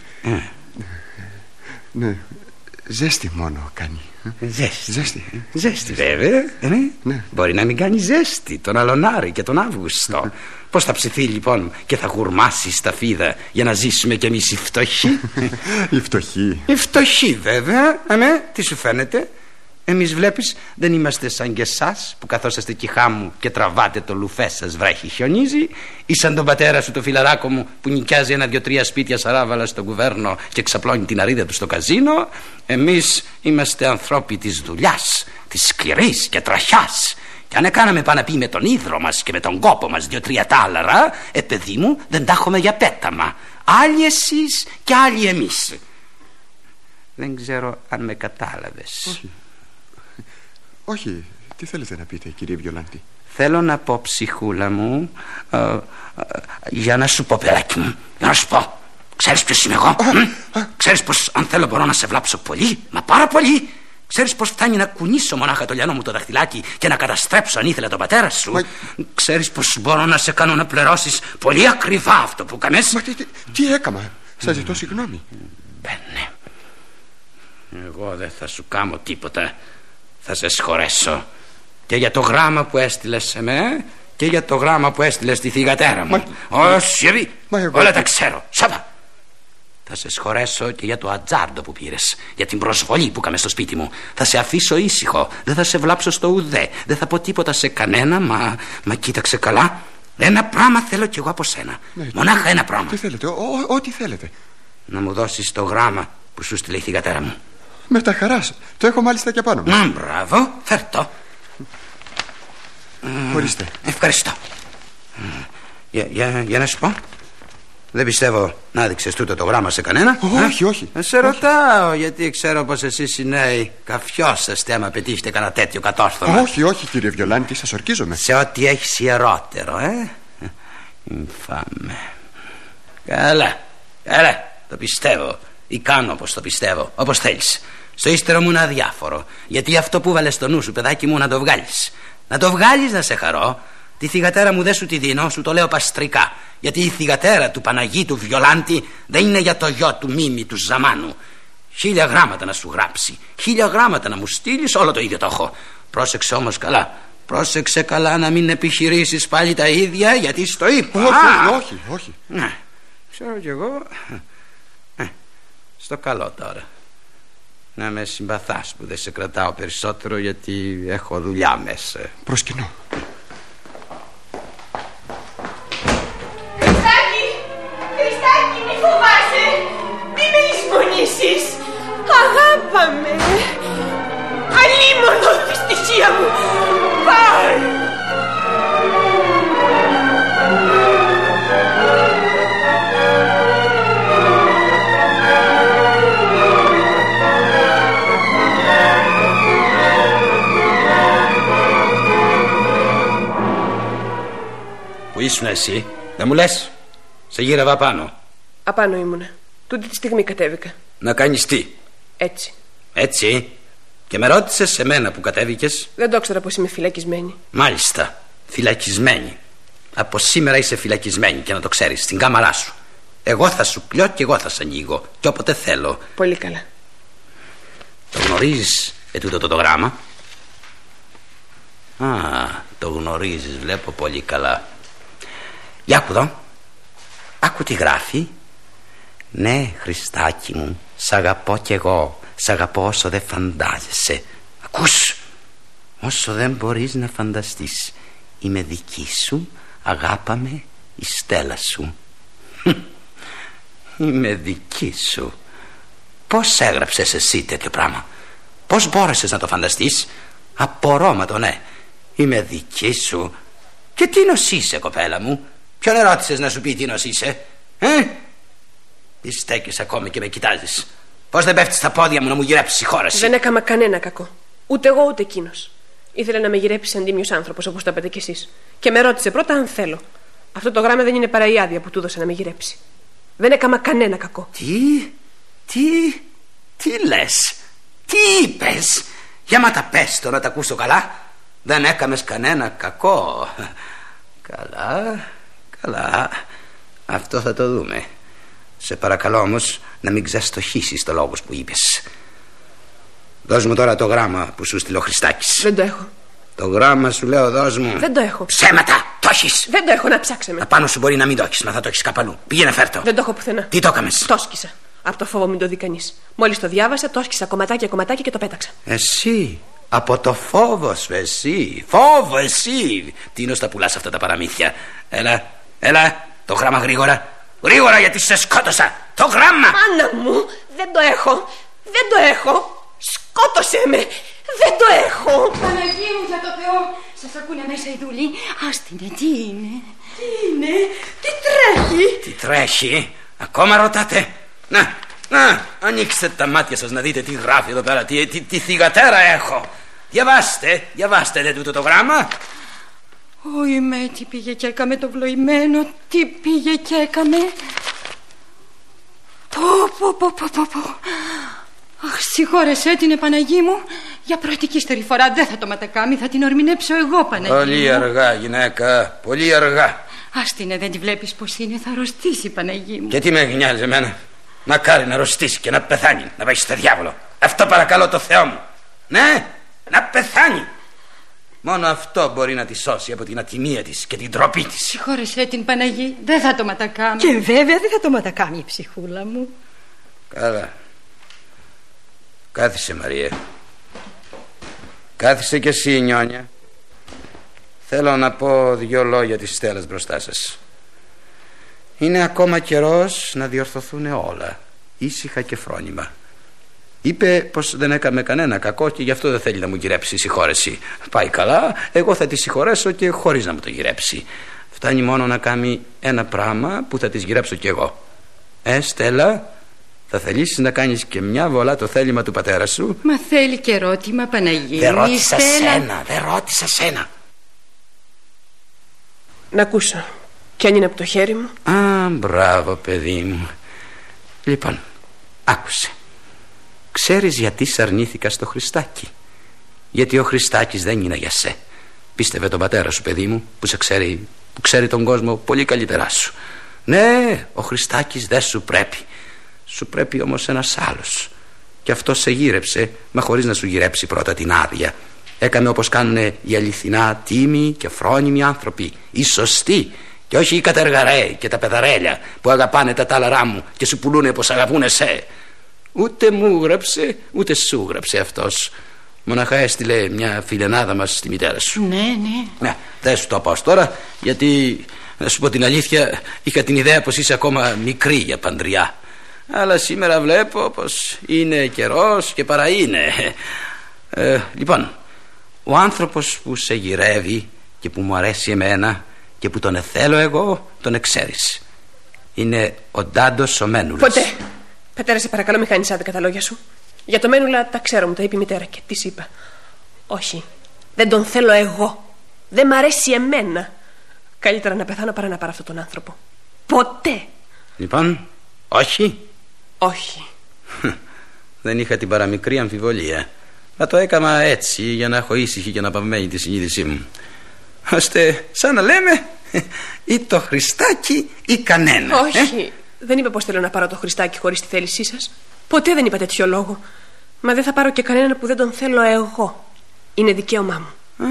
Ναι, ζέστη μόνο κάνει. Ζέστη βέβαια,
ναι. Μπορεί να μην κάνει ζέστη τον Αλωνάρη και τον Αύγουστο. Πώς θα ψηθεί λοιπόν και θα γουρμάσει στα φίδα για να ζήσουμε κι εμείς οι φτωχοί?
Οι
φτωχοί βέβαια. Τι σου φαίνεται? Εμείς βλέπεις δεν είμαστε σαν και εσάς που καθόσαστε εκεί χάμου και τραβάτε το λουφέ σας, βρέχει, χιονίζει, ή σαν τον πατέρα σου το φιλαράκο μου που νοικιάζει 1-2-3 σπίτια σαράβαλα στον κουβέρνο και ξαπλώνει την αρίδα του στο καζίνο. Εμείς είμαστε ανθρώποι της δουλειάς, της σκληρής και τραχιάς. Και αν έκαναμε πάνω πει με τον ίδρο μας και με τον κόπο μας 2-3 τάλαρα, παιδί μου, δεν τα έχουμε για πέταμα. Άλλοι εσείς και άλλοι εμείς. Δεν ξέρω αν με κατάλαβες.
Όχι, τι θέλετε να πείτε, κύριε Βιολάντη?
Θέλω να πω, ψυχούλα μου, για να σου πω, παιδάκι μου, για να σου πω. Ξέρεις ποιος είμαι εγώ? Ξέρεις πως αν θέλω μπορώ να σε βλάψω πολύ, μα πάρα πολύ? Ξέρεις πως φτάνει να κουνήσω μονάχα το λιανό μου το δαχτυλάκι και να καταστρέψω αν ήθελε τον πατέρα σου? Ξέρεις πως μπορώ να σε κάνω να πληρώσεις πολύ ακριβά αυτό που κάνες?
Μα τι έκαμα? Σας ζητώ συγγνώμη.
Μπαίνε. Εγώ δεν θα σου κάνω τίποτα. Θα σε σχορέσω και για το γράμμα που έστειλες σε με
και για το γράμμα που έστειλε στη θυγατέρα μου. Όχι, όλα τα ξέρω. Σάβα. Θα σε σχολέσω και για το ατζάρντο που πήρες, για την προσβολή που έκαμε στο σπίτι μου. Θα σε αφήσω ήσυχο, δεν θα σε βλάψω στο ουδέ, δεν θα πω τίποτα σε κανένα, μα κοίταξε καλά. Ένα πράγμα θέλω κι εγώ από σένα. Μονάχα ένα πράγμα.
Τι θέλετε, ό,τι θέλετε.
Να μου δώσεις το γράμμα που σου στείλε η θυγατέρα μου.
Με τα χαράς. Το έχω μάλιστα και πάνω μου.
Μπράβο, φέρ' το.
Ορίστε.
Ευχαριστώ. Για να σου πω. Δεν πιστεύω να έδειξες τούτο το γράμμα σε κανένα.
Όχι.
Σε ρωτάω, γιατί ξέρω πως εσείς οι νέοι καφιόσαστε άμα πετύχετε κανένα τέτοιο κατόρθωμα.
Όχι, κύριε Βιολάντη, σας ορκίζομαι.
Σε ό,τι έχεις ιερότερο, Infame. Καλά, το πιστεύω. Ή κάνω όπως το πιστεύω, όπως θέλεις. Στο ύστερο μου είναι αδιάφορο. Γιατί αυτό που βάλες στο νου σου, παιδάκι μου, να το βγάλεις. Να το βγάλεις, να σε χαρώ. Τη θυγατέρα μου δεν σου τη δίνω, σου το λέω παστρικά. Γιατί η θυγατέρα του Παναγίτου Βιολάντη δεν είναι για το γιο του Μίμη του Ζαμάνου. 1000 γράμματα να σου γράψει, 1000 γράμματα να μου στείλεις, όλο το ίδιο το έχω. Πρόσεξε όμως καλά. Πρόσεξε καλά να μην επιχειρήσεις πάλι τα ίδια, γιατί στο είπα.
Όχι.
Ναι, ξέρω κι εγώ. Στο καλό τώρα. Να με συμπαθάς που δεν σε κρατάω περισσότερο, γιατί έχω δουλειά μέσα.
Προσκυνώ.
Χριστάκη, μη φοβάσαι. Μη με λησμονήσεις. Αγάπαμε. Αλίμονο, δυστυχία μου. Πάει.
Πού ήσουν εσύ, δεν μου λες? Σε γύρευα απάνω.
Απάνω ήμουνα. Τούτη τη στιγμή κατέβηκα.
Να κάνεις τι? Έτσι? Και με ρώτησες σε μένα που κατέβηκες?
Δεν το ήξερα πως είμαι φυλακισμένη.
Μάλιστα, φυλακισμένη. Από σήμερα είσαι φυλακισμένη, και να το ξέρεις, στην κάμαρά σου. Εγώ θα σου πλιώ και εγώ θα σε ανοίγω, και όποτε θέλω.
Πολύ καλά.
Το γνωρίζεις τούτο το γράμμα? Το γνωρίζεις, βλέπω πολύ καλά. Για άκου εδώ. Άκου τι γράφει. Ναι, Χριστάκι μου, σ' αγαπώ κι εγώ. Σ' αγαπώ όσο δεν φαντάζεσαι. Ακούς? Όσο δεν μπορείς να φανταστείς. Είμαι δική σου, αγάπαμε η Στέλλα σου. Είμαι δική σου. Πώς έγραψες εσύ τέτοιο πράγμα? Πώς μπόρεσες να το φανταστείς? Απορώ, μα το ναι. Είμαι δική σου. Και τι νος είσαι, κοπέλα μου? Ποιον ερώτησες να σου πει τι νος είσαι? Τι στέκεις ακόμη και με κοιτάζεις? Πώς δεν πέφτεις στα πόδια μου να μου γυρέψεις η χώρα σου?
Δεν έκαμα κανένα κακό. Ούτε εγώ ούτε εκείνος. Ήθελε να με γυρέψει αντίμιος άνθρωπος, όπως το είπατε κι εσείς. Και με ρώτησε πρώτα αν θέλω. Αυτό το γράμμα δεν είναι παρά η άδεια που του έδωσε να με γυρέψει. Δεν έκαμα κανένα κακό.
Τι λες? Τι είπες? Για μα τα πες το να τα ακούσω καλά. Δεν έκαμες κανένα κακό. Καλά. Αυτό θα το δούμε. Σε παρακαλώ όμως να μην ξαστοχίσεις το λόγος που είπες. Δώσ' μου τώρα το γράμμα που σου στείλε ο Χριστάκης.
Δεν το έχω.
Το γράμμα σου λέω, δώσ' μου.
Δεν το έχω.
Ψέματα, το έχεις.
Δεν το έχω, να ψάξαμε.
Απάνω σου μπορεί να μην το έχεις, μα θα το έχεις κάπου αλλού. Πήγαινε φέρ' το.
Δεν το έχω πουθενά.
Τι το έκαμες?
Το σκίσα. Από το φόβο μην το δει κανείς. Μόλις το διάβασα, το σκίσα κομματάκια και το πέταξα.
Εσύ? Από το φόβο σου, εσύ? Φόβο, εσύ? Τι είναι στα πουλάς αυτά τα παραμύθια? Έλα, το γράμμα γρήγορα. Γρήγορα, γιατί σε σκότωσα. Το γράμμα!
Άννα μου, δεν το έχω. Σκότωσέ με. Δεν το έχω.
Παναγία μου, για το Θεό. Σας ακούνε μέσα οι δούλοι. Άστινε, τι είναι?
Τι
τρέχει? Ακόμα ρωτάτε? Να, ανοίξτε τα μάτια σας να δείτε τι γράφει εδώ πέρα. Τι θυγατέρα έχω. Διαβάστε τούτο το γράμμα.
Όχι με, τι πήγε και έκαμε το βλοημένο. Τι πήγε και έκαμε. Πω. Αχ, συγχώρεσέ την, Παναγί μου. Για πρώτη και ύστερη φορά δεν θα το μετακάμει. Θα την ορμηνέψω εγώ, Παναγί μου.
Πολύ αργά, γυναίκα, πολύ αργά.
Άστινε, δεν τη βλέπεις πως είναι? Θα αρρωστήσει, Παναγί μου.
Και τι με νοιάζει εμένα? Μακάρι να αρρωστήσει και να πεθάνει, να πάει στο διάβολο. Αυτό παρακαλώ το Θεό μου. Ναι, να πεθάνει. Μόνο αυτό μπορεί να τη σώσει από την ατιμία της και την ντροπή της.
Συγχώρεσέ την, Παναγί, δεν θα το ματακάμει.
Και βέβαια δεν θα το ματακάμει, ψυχούλα μου.
Καλά. Κάθισε, Μαρία. Κάθισε κι εσύ, Νιόνια. Θέλω να πω 2 λόγια της Στέλλας μπροστά σας. Είναι ακόμα καιρός να διορθωθούν όλα, ήσυχα και φρόνημα. Είπε πως δεν έκαμε κανένα κακό και γι' αυτό δεν θέλει να μου γυρέψει η συγχώρεση. Πάει καλά, εγώ θα τη συγχωρέσω και χωρίς να μου το γυρέψει. Φτάνει μόνο να κάνει ένα πράγμα που θα της γυρέψω κι εγώ. Στέλλα, θα θελήσεις να κάνεις και μια βολά το θέλημα του πατέρα σου?
Μα θέλει και ερώτημα, Παναγί.
Δεν ρώτησα σένα, δεν ρώτησα σένα.
Να ακούσω. Κι αν είναι από το χέρι μου.
Μπράβο, παιδί μου. Λοιπόν, άκουσε. Ξέρεις γιατί σ' αρνήθηκα στο Χριστάκι? Γιατί ο Χριστάκης δεν είναι για σε. Πίστευε τον πατέρα σου, παιδί μου, που ξέρει τον κόσμο πολύ καλύτερά σου. Ναι, ο Χριστάκης δεν σου πρέπει. Σου πρέπει όμως ένας άλλος. Και αυτό σε γύρεψε, μα χωρίς να σου γυρέψει πρώτα την άδεια. Έκαμε όπως κάνουν οι αληθινά τίμοι και φρόνιμοι άνθρωποι, οι σωστοί, και όχι οι κατεργαρέοι και τα παιδαρέλια που αγαπάνε τα τάλαρά μου και σου πουλούνε πως αγαπούν εσέ. Ούτε μου γράψε, ούτε σου γράψε αυτός. Μοναχά έστειλε μια φιλενάδα μας στη μητέρα σου.
Ναι.
Δεν σου το πω τώρα, γιατί να σου πω την αλήθεια, είχα την ιδέα πως είσαι ακόμα μικρή για παντριά. Αλλά σήμερα βλέπω πως είναι καιρός και παρά είναι. Λοιπόν, ο άνθρωπος που σε γυρεύει και που μου αρέσει εμένα και που τον εθέλω εγώ, τον εξέρεις. Είναι ο Ντάντος ο Μένουλας.
Ποτέ. Πατέρα, σε παρακαλώ, μη χάνεις άδικα τα λόγια σου. Για το Μένουλα τα ξέρω, μου τα είπε η μητέρα και της είπα. Όχι, δεν τον θέλω εγώ. Δεν μ' αρέσει εμένα. Καλύτερα να πεθάνω παρά να πάρω αυτόν τον άνθρωπο. Ποτέ.
Λοιπόν, όχι.
Όχι.
Δεν είχα την παραμικρή αμφιβολία. Μα το έκανα έτσι για να έχω ήσυχη και να παυμένη τη συνείδησή μου. Ώστε σαν να λέμε ή το Χριστάκι ή κανένα.
Όχι. Δεν είπα πως θέλω να πάρω το Χριστάκι χωρίς τη θέλησή σας. Ποτέ δεν είπα τέτοιο λόγο. Μα δεν θα πάρω και κανέναν που δεν τον θέλω εγώ. Είναι δικαίωμά μου.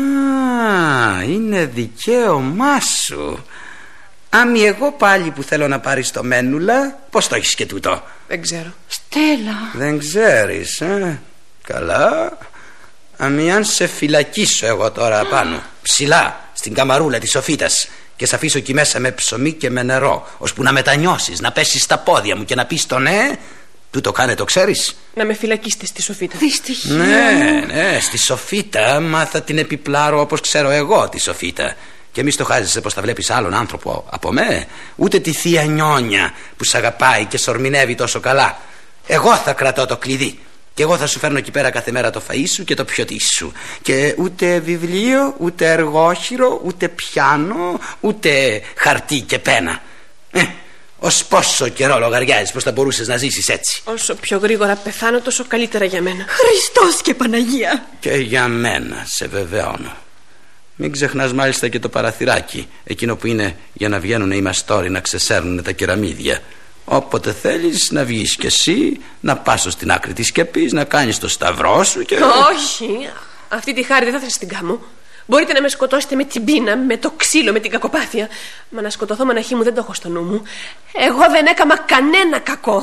Είναι δικαίωμά σου. Άμι εγώ πάλι που θέλω να πάρεις το Μένουλα, πώς το έχεις και τούτο?
Δεν ξέρω.
Στέλλα.
Δεν ξέρεις, Καλά. Αμι αν σε φυλακίσω εγώ τώρα απάνω, ψηλά, στην καμαρούλα της σοφίτας, και σε αφήσω εκεί μέσα με ψωμί και με νερό, ώσπου να μετανιώσεις, να πέσεις στα πόδια μου και να πεις το ναι, τούτο κάνε, το ξέρεις?
Να με φυλακίσετε στη σοφίτα.
Δυστυχία.
Ναι, στη σοφίτα, μα θα την επιπλάρω όπως ξέρω εγώ τη σοφίτα. Και μη στοχάζεσαι πως θα βλέπεις άλλον άνθρωπο από με, ούτε τη θεία Νιόνια που σ' αγαπάει και σ' ορμηνεύει τόσο καλά. Εγώ θα κρατώ το κλειδί και εγώ θα σου φέρνω εκεί πέρα κάθε μέρα το φαΐ σου και το πιωτί σου. Και ούτε βιβλίο, ούτε εργόχειρο, ούτε πιάνο, ούτε χαρτί και πένα. Ως πόσο καιρό λογαριάζεις πως θα μπορούσες να ζήσεις έτσι?
Όσο πιο γρήγορα πεθάνω, τόσο καλύτερα για μένα.
Χριστός και Παναγία.
Και για μένα, σε βεβαιώνω. Μην ξεχνάς μάλιστα και το παραθυράκι, εκείνο που είναι για να βγαίνουν οι μαστόροι να ξεσέρνουν τα κεραμίδια. Όποτε θέλεις να βγεις κι εσύ, να πας στην άκρη της σκεπής, να κάνεις το σταυρό σου και...
Όχι, αυτή τη χάρη δεν θα σας την κάνω. Μπορείτε να με σκοτώσετε με την πείνα, με το ξύλο, με την κακοπάθεια. Μα να σκοτωθώ, μοναχή μου, δεν το έχω στο νου μου. Εγώ δεν έκαμα κανένα κακό.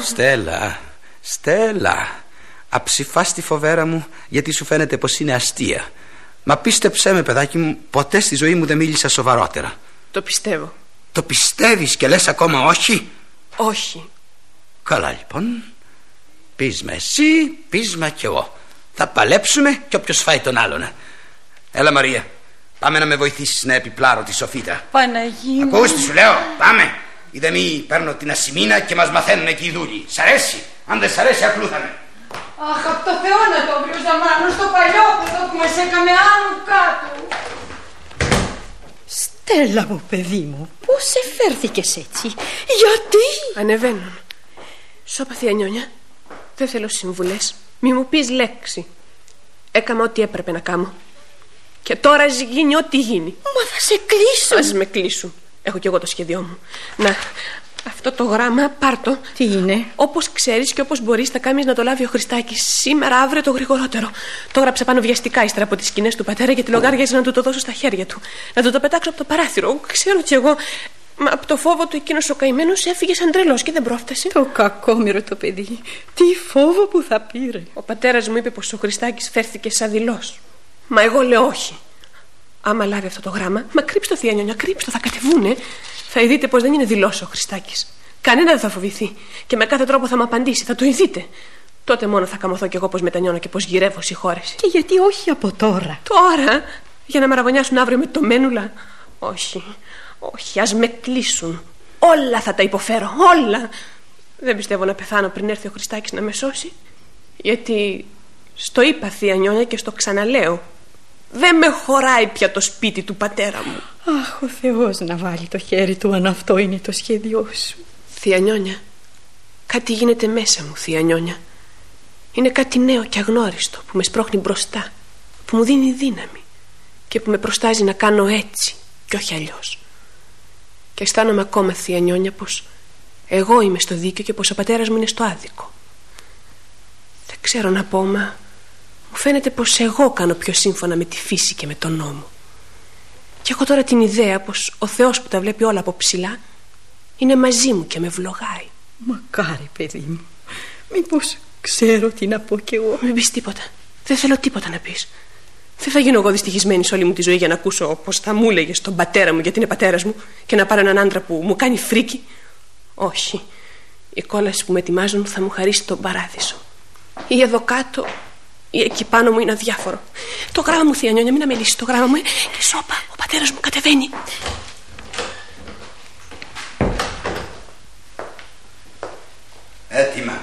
Στέλλα, αψηφάς τη φοβέρα μου, γιατί σου φαίνεται πως είναι αστεία. Μα πίστεψέ με, παιδάκι μου, ποτέ στη ζωή μου δεν μίλησα σοβαρότερα.
Το πιστεύω.
Το πιστεύεις και λες ακόμα όχι?
Όχι.
Καλά λοιπόν. Πείσμα εσύ, πείσμα κι εγώ. Θα παλέψουμε κι όποιος φάει τον άλλον. Έλα Μαρία, πάμε να με βοηθήσεις να επιπλάρω τη σοφίτα.
Παναγί μου.
Ακούς τι σου λέω, πάμε. Είδε μη παίρνω την ασημίνα και μας μαθαίνουν εκεί οι δούλοι. Σ' αρέσει? Αν δεν σ' αρέσει ακλούθαμε.
Αχ, απ' το Θεό να το βρει ο Ζαμάνος στο παλιόποδο που μας έκαμε άνω κάτω.
Στέλλα μου, παιδί μου, πώς εφέρθηκες έτσι? Γιατί?
Ανεβαίνουν. Σώπα, θεία Νιόνια, δεν θέλω συμβουλές. Μη μου πεις λέξη. Έκαμα ό,τι έπρεπε να κάνω. Και τώρα γίνει ό,τι γίνει.
Μα θα σε κλείσουν.
Ας με κλείσουν. Έχω κι εγώ το σχέδιό μου. Να, Αυτό το γράμμα, πάρ' το.
Τι είναι?
Όπως ξέρεις και όπως μπορείς θα κάνεις να το λάβει ο Χριστάκης. Σήμερα, αύριο το γρηγορότερο. Το έγραψα πάνω βιαστικά ύστερα από τις σκηνές του πατέρα, γιατί λογάριαζε να του το δώσω στα χέρια του. Να του το πετάξω από το παράθυρο. Ξέρω κι εγώ. Μα από το φόβο του εκείνος ο καημένος έφυγε σαν τρελός και δεν πρόφτασε.
Το κακόμοιρο το παιδί. Τι φόβο που θα πήρε.
Ο πατέρας μου είπε πως ο Χριστάκης φέρθηκε σαν δειλός. Μα εγώ λέω όχι. Άμα λάβει αυτό το γράμμα, μα κρύψτε το, θεία Νιόνια, κρύψτε το, θα κατεβούνε. Θα δείτε πως δεν είναι δειλός ο Χριστάκης. Κανένα δεν θα φοβηθεί. Και με κάθε τρόπο θα μου απαντήσει, θα το ειδείτε. Τότε μόνο θα καμωθώ κι εγώ πως μετανιώνω και πως γυρεύω συγχώρεση.
Και γιατί όχι από τώρα?
Τώρα, για να με αραβωνιάσουν αύριο με το μένουλα. Όχι, όχι, ας με κλείσουν. Όλα θα τα υποφέρω, όλα. Δεν πιστεύω να πεθάνω πριν έρθει ο Χριστάκης να με σώσει. Γιατί στο είπα, θεία Νιόνια, και στο ξαναλέω. Δεν με χωράει πια το σπίτι του πατέρα μου.
Αχ, ο Θεός να βάλει το χέρι του αν αυτό είναι το σχέδιό σου.
Θεία Νιόνια, κάτι γίνεται μέσα μου, θεία Νιόνια. Είναι κάτι νέο και αγνώριστο που με σπρώχνει μπροστά, που μου δίνει δύναμη και που με προστάζει να κάνω έτσι και όχι αλλιώς. Και αισθάνομαι ακόμα, θεία Νιόνια, πως εγώ είμαι στο δίκαιο και πως ο πατέρας μου είναι στο άδικο. Δεν ξέρω να πω, μα μου φαίνεται πως εγώ κάνω πιο σύμφωνα με τη φύση και με τον νόμο. Και έχω τώρα την ιδέα πως ο Θεός που τα βλέπει όλα από ψηλά είναι μαζί μου και με βλογάει.
Μακάρι, παιδί μου. Μήπως ξέρω τι να πω κι εγώ.
Μην πεις τίποτα. Δεν θέλω τίποτα να πεις. Δεν θα γίνω εγώ δυστυχισμένη σε όλη μου τη ζωή για να ακούσω πως θα μου έλεγε στον πατέρα μου γιατί είναι πατέρας μου και να πάρω έναν άντρα που μου κάνει φρίκι. Όχι. Η κόλαση που με ετοιμάζουν θα μου χαρίσει τον παράδεισο. Ή εδώ κάτω ή εκεί πάνω μου είναι αδιάφορο. Το γράμμα μου, θεία Νιόνια, μην αμελήσεις το γράμμα μου. Και σώπα, ο πατέρας μου κατεβαίνει.
Έτοιμα.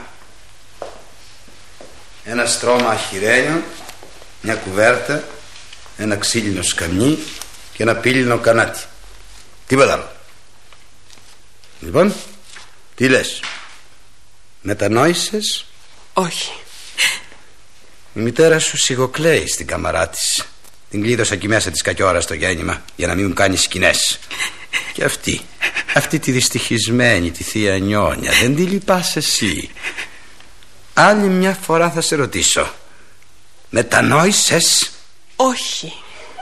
Ένα στρώμα αχυρένιο, μια κουβέρτα, ένα ξύλινο σκαμνί και ένα πύλινο κανάτι. Τίποτα άλλο. Λοιπόν, τι λες? Μετανόησες?
Όχι.
Η μητέρα σου σιγοκλαίει στην καμαρά της. Την κλείδωσα εκεί μέσα της κακιόρα στο γέννημα για να μην μου κάνει σκηνές. Και αυτή τη δυστυχισμένη τη θεία Νιόνια δεν τη λυπάσαι εσύ? Άλλη μια φορά θα σε ρωτήσω. Μετανόησες?
Όχι.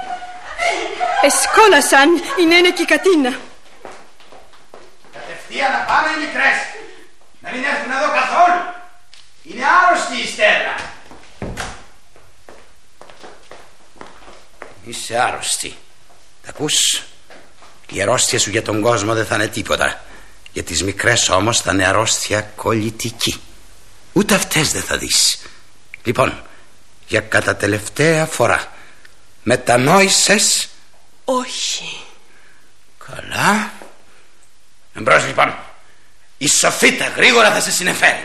Εσκόλασαν η Νένε και η Κατίνα.
Κατευθείαν να πάμε οι μικρές. Να μην έρθουν εδώ καθόλου. Είναι άρρωστη η Στέλλα. Είσαι άρρωστη. Τα ακούς? Η αρρώστια σου για τον κόσμο δεν θα είναι τίποτα. Για τις μικρές όμως θα είναι αρρώστια κολλητική. Ούτε αυτές δεν θα δεις. Λοιπόν, για κατά τελευταία φορά, μετανόησες?
Όχι.
Καλά. Εμπρός λοιπόν. Η Σοφίτα γρήγορα θα σε συνεφέρει.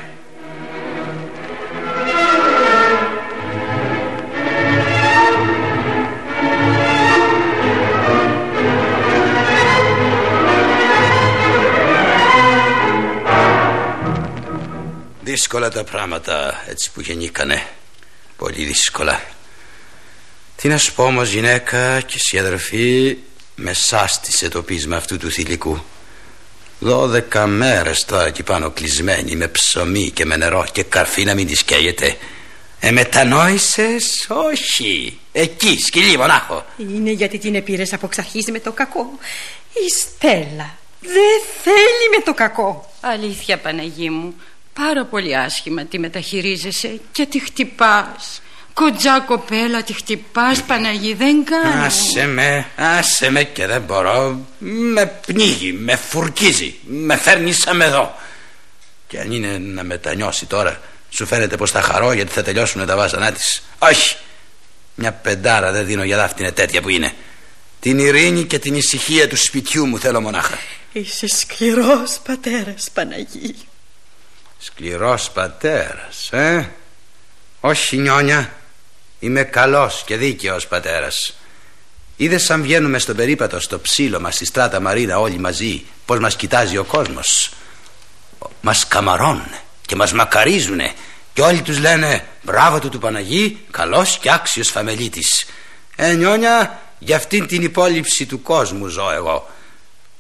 Δύσκολα τα πράγματα έτσι που γεννήκανε. Πολύ δύσκολα. Τι να σου πω όμως, γυναίκα, και εσύ αδερφή, με σάστησε το πείσμα αυτού του θηλυκού. 12 μέρες τώρα εκεί πάνω κλεισμένη, με ψωμί και με νερό και καρφί να μην της καίγεται. Μετανόησες? Όχι. Εκεί σκυλί μονάχο.
Είναι γιατί την επήρες από εξ αρχής με το κακό. Η Στέλλα δεν θέλει με το κακό.
Αλήθεια, Παναγί μου, πάρα πολύ άσχημα τη μεταχειρίζεσαι και τη χτυπάς. Κοντζά κοπέλα, τη χτυπάς, Παναγί, δεν κάνει.
Άσε με και δεν μπορώ. Με πνίγει, με φουρκίζει, με φέρνει σαν εδώ. Και αν είναι να μετανιώσει τώρα, σου φαίνεται πως θα χαρώ γιατί θα τελειώσουν τα βάσανά της? Όχι. Μια πεντάρα δεν δίνω για δάφτινε τέτοια που είναι. Την ειρήνη και την ησυχία του σπιτιού μου θέλω μονάχα.
Είσαι σκληρός πατέρας, Παναγί.
Σκληρός πατέρας, Όχι, Νιόνια. Είμαι καλός και δίκαιος πατέρας. Είδες αν βγαίνουμε στον περίπατο, στο ψήλωμα, στη Στράτα Μαρίνα όλοι μαζί, πως μας κοιτάζει ο κόσμος? Μας καμαρώνουν και μας μακαρίζουν και όλοι τους λένε μπράβο του Παναγί, καλός και άξιος φαμελίτης. Νιόνια, για αυτήν την υπόλοιψη του κόσμου ζω εγώ.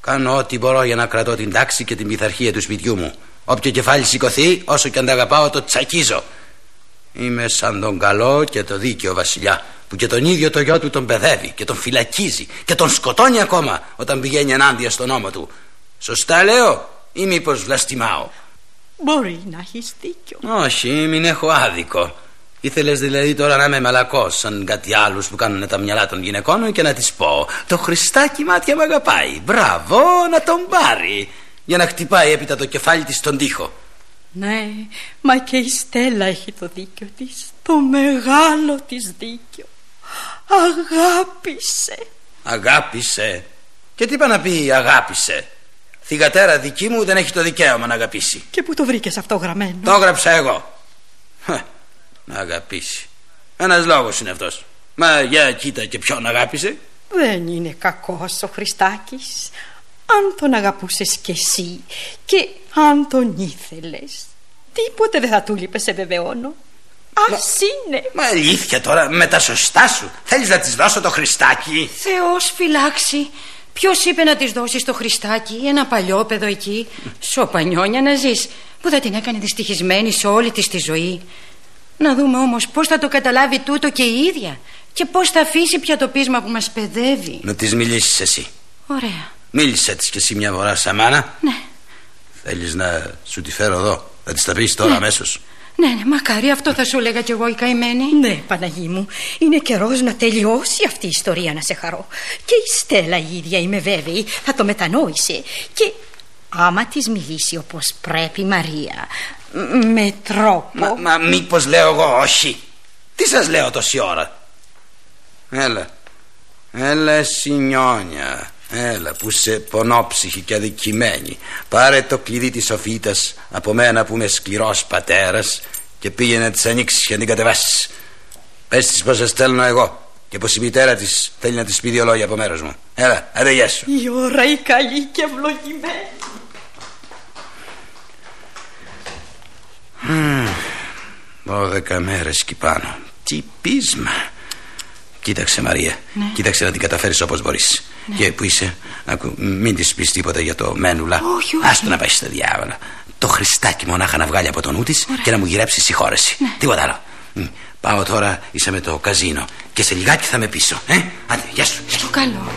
Κάνω ό,τι μπορώ για να κρατώ την τάξη και την πειθαρχία του σπιτιού μου. Όποιο κεφάλι σηκωθεί, όσο και αν τα αγαπάω, το τσακίζω. Είμαι σαν τον καλό και το δίκαιο βασιλιά, που και τον ίδιο το γιο του τον παιδεύει και τον φυλακίζει και τον σκοτώνει ακόμα όταν πηγαίνει ενάντια στον νόμο του. Σωστά λέω ή μήπως βλαστημάω?
Μπορεί να έχεις δίκιο.
Όχι, μην έχω άδικο. Ήθελες δηλαδή τώρα να είμαι μαλακός σαν κάτι άλλους που κάνουν τα μυαλά των γυναικών και να της πω: το Χριστάκι μάτια μ' αγαπάει. Μπράβο, να τον πάρει. Για να χτυπάει έπειτα το κεφάλι της στον τοίχο.
Ναι, μα και η Στέλλα έχει το δίκιο της. Το μεγάλο της δίκιο. Αγάπησε.
Αγάπησε? Και τι είπα να πει αγάπησε? Θυγατέρα δική μου δεν έχει το δικαίωμα να αγαπήσει.
Και πού το βρήκες αυτό γραμμένο?
Το έγραψα εγώ. Να αγαπήσει. Ένας λόγος είναι αυτός. Μα για κοίτα και ποιον αγάπησε.
Δεν είναι κακός ο Χριστάκης. Αν τον αγαπούσες κι εσύ και αν τον ήθελες, τίποτε δεν θα του λείπε, σε βεβαιώνω. Ας είναι.
Μα αλήθεια τώρα, με τα σωστά σου θέλεις να της δώσω το Χριστάκι?
Θεός φυλάξει. Ποιος είπε να της δώσεις το Χριστάκι? Ένα παλιόπαιδο εκεί, σοπανιόνια να ζεις, που θα την έκανε δυστυχισμένη σε όλη της τη ζωή. Να δούμε όμως πώς θα το καταλάβει τούτο και η ίδια, και πώς θα αφήσει πια το πείσμα που μας παιδεύει.
Να της μιλήσεις εσύ.
Ωραία.
Μίλησε της κι εσύ μια φορά σαν μάνα.
Ναι.
Θέλεις να σου τη φέρω εδώ? Θα της τα πεις τώρα αμέσως?
Ναι, μακάρι, αυτό θα σου έλεγα κι εγώ, η καημένη.
Ναι, Παναγί μου, είναι καιρός να τελειώσει αυτή η ιστορία, να σε χαρώ. Και η Στέλλα η ίδια, είμαι βέβαιη, θα το μετανόησε. Και άμα της μιλήσει όπως πρέπει, Μαρία, με τρόπο.
Μα μήπως λέω εγώ όχι? Τι σας λέω τόση ώρα? Έλα Σινιόνια, έλα που είσαι πονόψυχη και αδικημένη. Πάρε το κλειδί της σοφίτας από μένα που είμαι σκληρός πατέρας και πήγαινε να της ανοίξεις και να την κατεβάσεις. Πες της πως σε στέλνω εγώ και πως η μητέρα της θέλει να της πει 2 λόγια από μέρος μου. Έλα, άντε γεια σου.
Η ώρα η καλή και ευλογημένη.
12 μέρες κι πάνω. Τι πείσμα. Κοίταξε Μαρία, ναι. Κοίταξε να την καταφέρεις όπως μπορείς. Ναι. Και που είσαι, μην της πεις τίποτα για το μένουλα.
Όχι.
Άστο να πάει στα διάβολα. Το Χριστάκι μονάχα να βγάλει από το νου της και να μου γυρέψει συγχώρεση. Ναι. Τίποτα άλλο. Πάω τώρα, είσαι με το καζίνο και σε λιγάκι θα με πείσω. Άντε, γεια σου.
Στο καλό.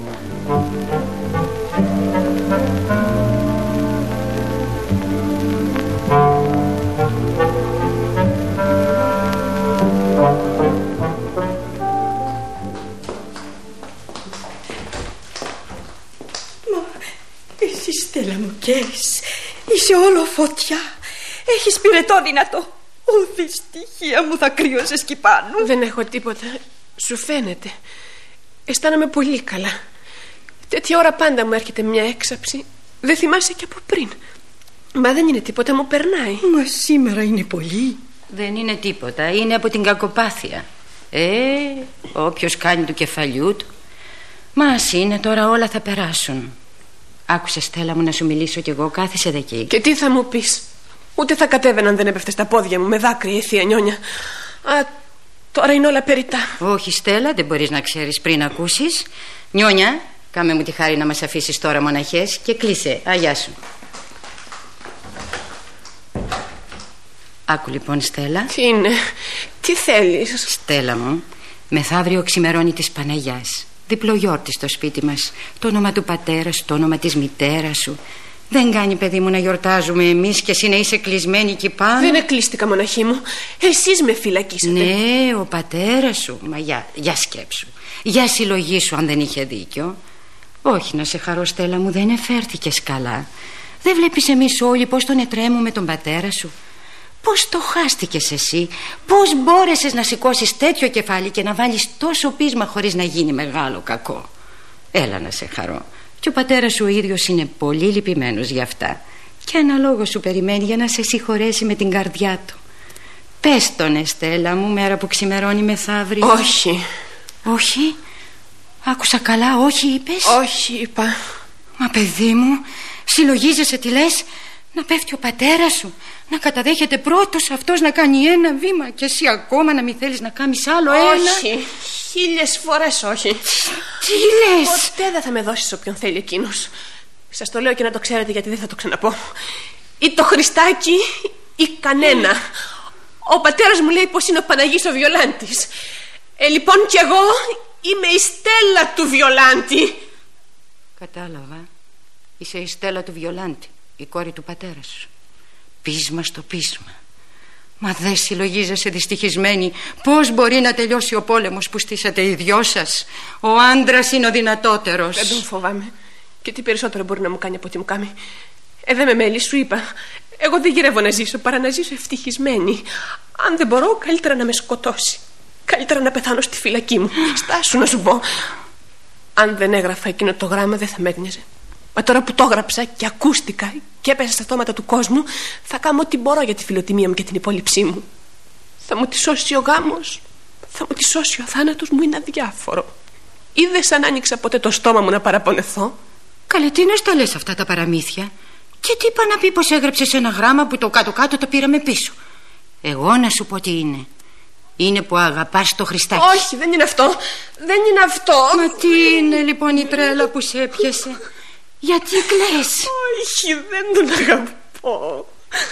Στέλλα μου, καίς, είσαι όλο φωτιά. Έχεις πυρετό δυνατό. Ω, δυστυχία μου, θα κρύωσες κι πάνω.
Δεν έχω τίποτα, σου φαίνεται. Αισθάνομαι πολύ καλά. Τέτοια ώρα πάντα μου έρχεται μια έξαψη. Δεν θυμάσαι και από πριν. Μα δεν είναι τίποτα, μου περνάει.
Μα σήμερα είναι πολύ.
Δεν είναι τίποτα, είναι από την κακοπάθεια. Όποιος κάνει του κεφαλιού του. Μα ας είναι, τώρα όλα θα περάσουν. Άκουσε, Στέλλα μου, να σου μιλήσω κι εγώ. Κάθισε εκεί.
Και τι θα μου πεις? Ούτε θα κατέβαινα αν δεν έπεφτε στα πόδια μου με δάκρυα η θεία Νιόνια. Τώρα είναι όλα περιττά.
Όχι, Στέλλα, δεν μπορείς να ξέρεις πριν ακούσεις. Νιόνια, κάμε μου τη χάρη να μας αφήσεις τώρα μοναχές και κλείσε. Γεια σου. Άκου λοιπόν, Στέλλα.
Τι είναι, τι θέλεις?
Στέλλα μου, μεθαύριο ξημερώνει της Παναγιάς. Διπλογιόρτη στο σπίτι μας. Το όνομα του πατέρα σου, το όνομα της μητέρας σου. Δεν κάνει, παιδί μου, να γιορτάζουμε εμείς και εσύ να είσαι κλεισμένη εκεί πάνω.
Δεν εκλείστηκα, μοναχή μου. Εσείς με φυλακίσατε.
Ναι, ο πατέρας σου. Μα για σκέψου. Για συλλογή σου, αν δεν είχε δίκιο. Όχι, να σε χαρώ, Στέλλα μου, δεν εφέρθηκες καλά. Δεν βλέπεις εμείς όλοι πως τον ετρέμουμε τον πατέρα σου? Πώς το χάστηκες εσύ? Πώς μπόρεσες να σηκώσεις τέτοιο κεφάλι και να βάλεις τόσο πείσμα χωρίς να γίνει μεγάλο κακό? Έλα να σε χαρώ. Και ο πατέρας σου ο ίδιος είναι πολύ λυπημένος γι' αυτά. Και ένα λόγο σου περιμένει για να σε συγχωρέσει με την καρδιά του. Πες τον, Στέλλα μου, μέρα που ξημερώνει μεθαύριο.
Όχι.
Όχι? Άκουσα καλά, όχι είπες?
Όχι είπα.
Μα παιδί μου, συλλογίζεσαι τι λες? Να πέφτει ο πατέρας σου, να καταδέχεται πρώτος αυτός να κάνει ένα βήμα και εσύ ακόμα να μην θέλεις να κάνεις άλλο ένα?
Όχι, 1000 φορές όχι.
Τι λες?
Ποτέ δεν θα με δώσεις όποιον θέλει εκείνος. Σας το λέω και να το ξέρετε, γιατί δεν θα το ξαναπώ. Ή το Χριστάκι ή κανένα. Ο πατέρας μου λέει πως είναι ο Παναγής ο Βιολάντης. Λοιπόν κι εγώ είμαι η Στέλλα του Βιολάντη.
Κατάλαβα. Είσαι η Στέλλα του Βιολάντη, η κόρη του πατέρα σου. Πείσμα στο πείσμα. Μα δεν συλλογίζεσαι δυστυχισμένη πώς μπορεί να τελειώσει ο πόλεμος που στήσατε οι δυο σας? Ο άντρας είναι ο δυνατότερος.
Δεν τον φοβάμαι. Και τι περισσότερο μπορεί να μου κάνει από ό,τι μου κάνει. Δεν με μέλη, σου είπα. Εγώ δεν γυρεύω να ζήσω παρά να ζήσω ευτυχισμένη. Αν δεν μπορώ, καλύτερα να με σκοτώσει. Καλύτερα να πεθάνω στη φυλακή μου. Στάσου να σου πω. Αν δεν έγραφα εκείνο το γράμμα, δεν θα με έγνοιαζε. Μα τώρα που το έγραψα και ακούστηκα και έπεσα στα στόματα του κόσμου, θα κάνω ό,τι μπορώ για τη φιλοτιμία μου και την υπόλοιψή μου. Θα μου τη σώσει ο γάμος, θα μου τη σώσει ο θάνατος μου, είναι αδιάφορο. Είδες αν άνοιξα ποτέ το στόμα μου να παραπονεθώ?
Καλέ, τι να στα λες αυτά τα παραμύθια? Και τι είπα να πει πως έγραψες ένα γράμμα που το κάτω-κάτω το πήραμε πίσω? Εγώ να σου πω τι είναι. Είναι που αγαπάς το Χριστάκι.
Όχι, δεν είναι αυτό. Δεν είναι αυτό.
Μα τι είναι λοιπόν η τρέλα που σε έπιασε? Γιατί κλαις?
Όχι, δεν τον αγαπώ.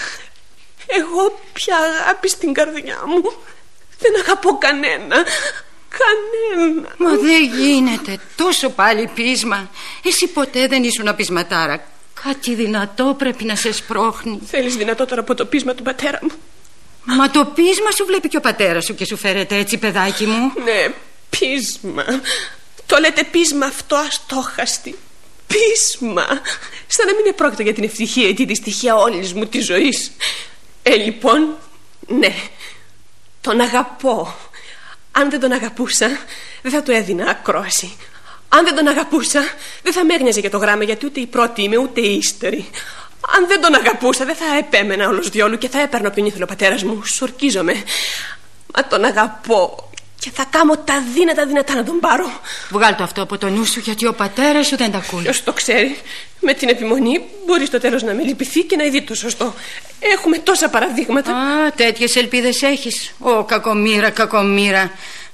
Εγώ πια αγάπη στην καρδιά μου δεν αγαπώ κανένα. Κανένα.
Μα δεν γίνεται. Τόσο πάλι πείσμα. Εσύ ποτέ δεν ήσουν πεισματάρα. Κάτι δυνατό πρέπει να σε σπρώχνει.
Θέλεις δυνατότερα από το πείσμα του πατέρα μου?
Μα το πείσμα σου βλέπει και ο πατέρας σου και σου φέρεται έτσι, παιδάκι μου.
Ναι, πείσμα. Το λέτε πείσμα αυτό, αστόχαστη. Πείσμα. Σαν να μην επρόκειτο για την ευτυχία ή τη δυστυχία όλης μου της ζωής. Λοιπόν, ναι, τον αγαπώ. Αν δεν τον αγαπούσα, δεν θα του έδινα ακρόαση. Αν δεν τον αγαπούσα, δεν θα με έγνοιαζε για το γράμμα, γιατί ούτε η πρώτη είμαι ούτε η ύστερη. Αν δεν τον αγαπούσα, δεν θα επέμενα όλος διόλου και θα έπαιρνα όποιον ήθελε ο πατέρας μου. Σορκίζομαι. Μα τον αγαπώ και θα κάνω τα δυνατά να τον πάρω.
Βγάλ' το αυτό από το νου σου, γιατί ο πατέρας σου δεν τα ακούει.
Ποιος το ξέρει? Με την επιμονή μπορεί στο τέλος να με λυπηθεί και να ειδεί το σωστό. Έχουμε τόσα παραδείγματα.
Α, τέτοιες ελπίδες έχεις? Ω, κακομοίρα.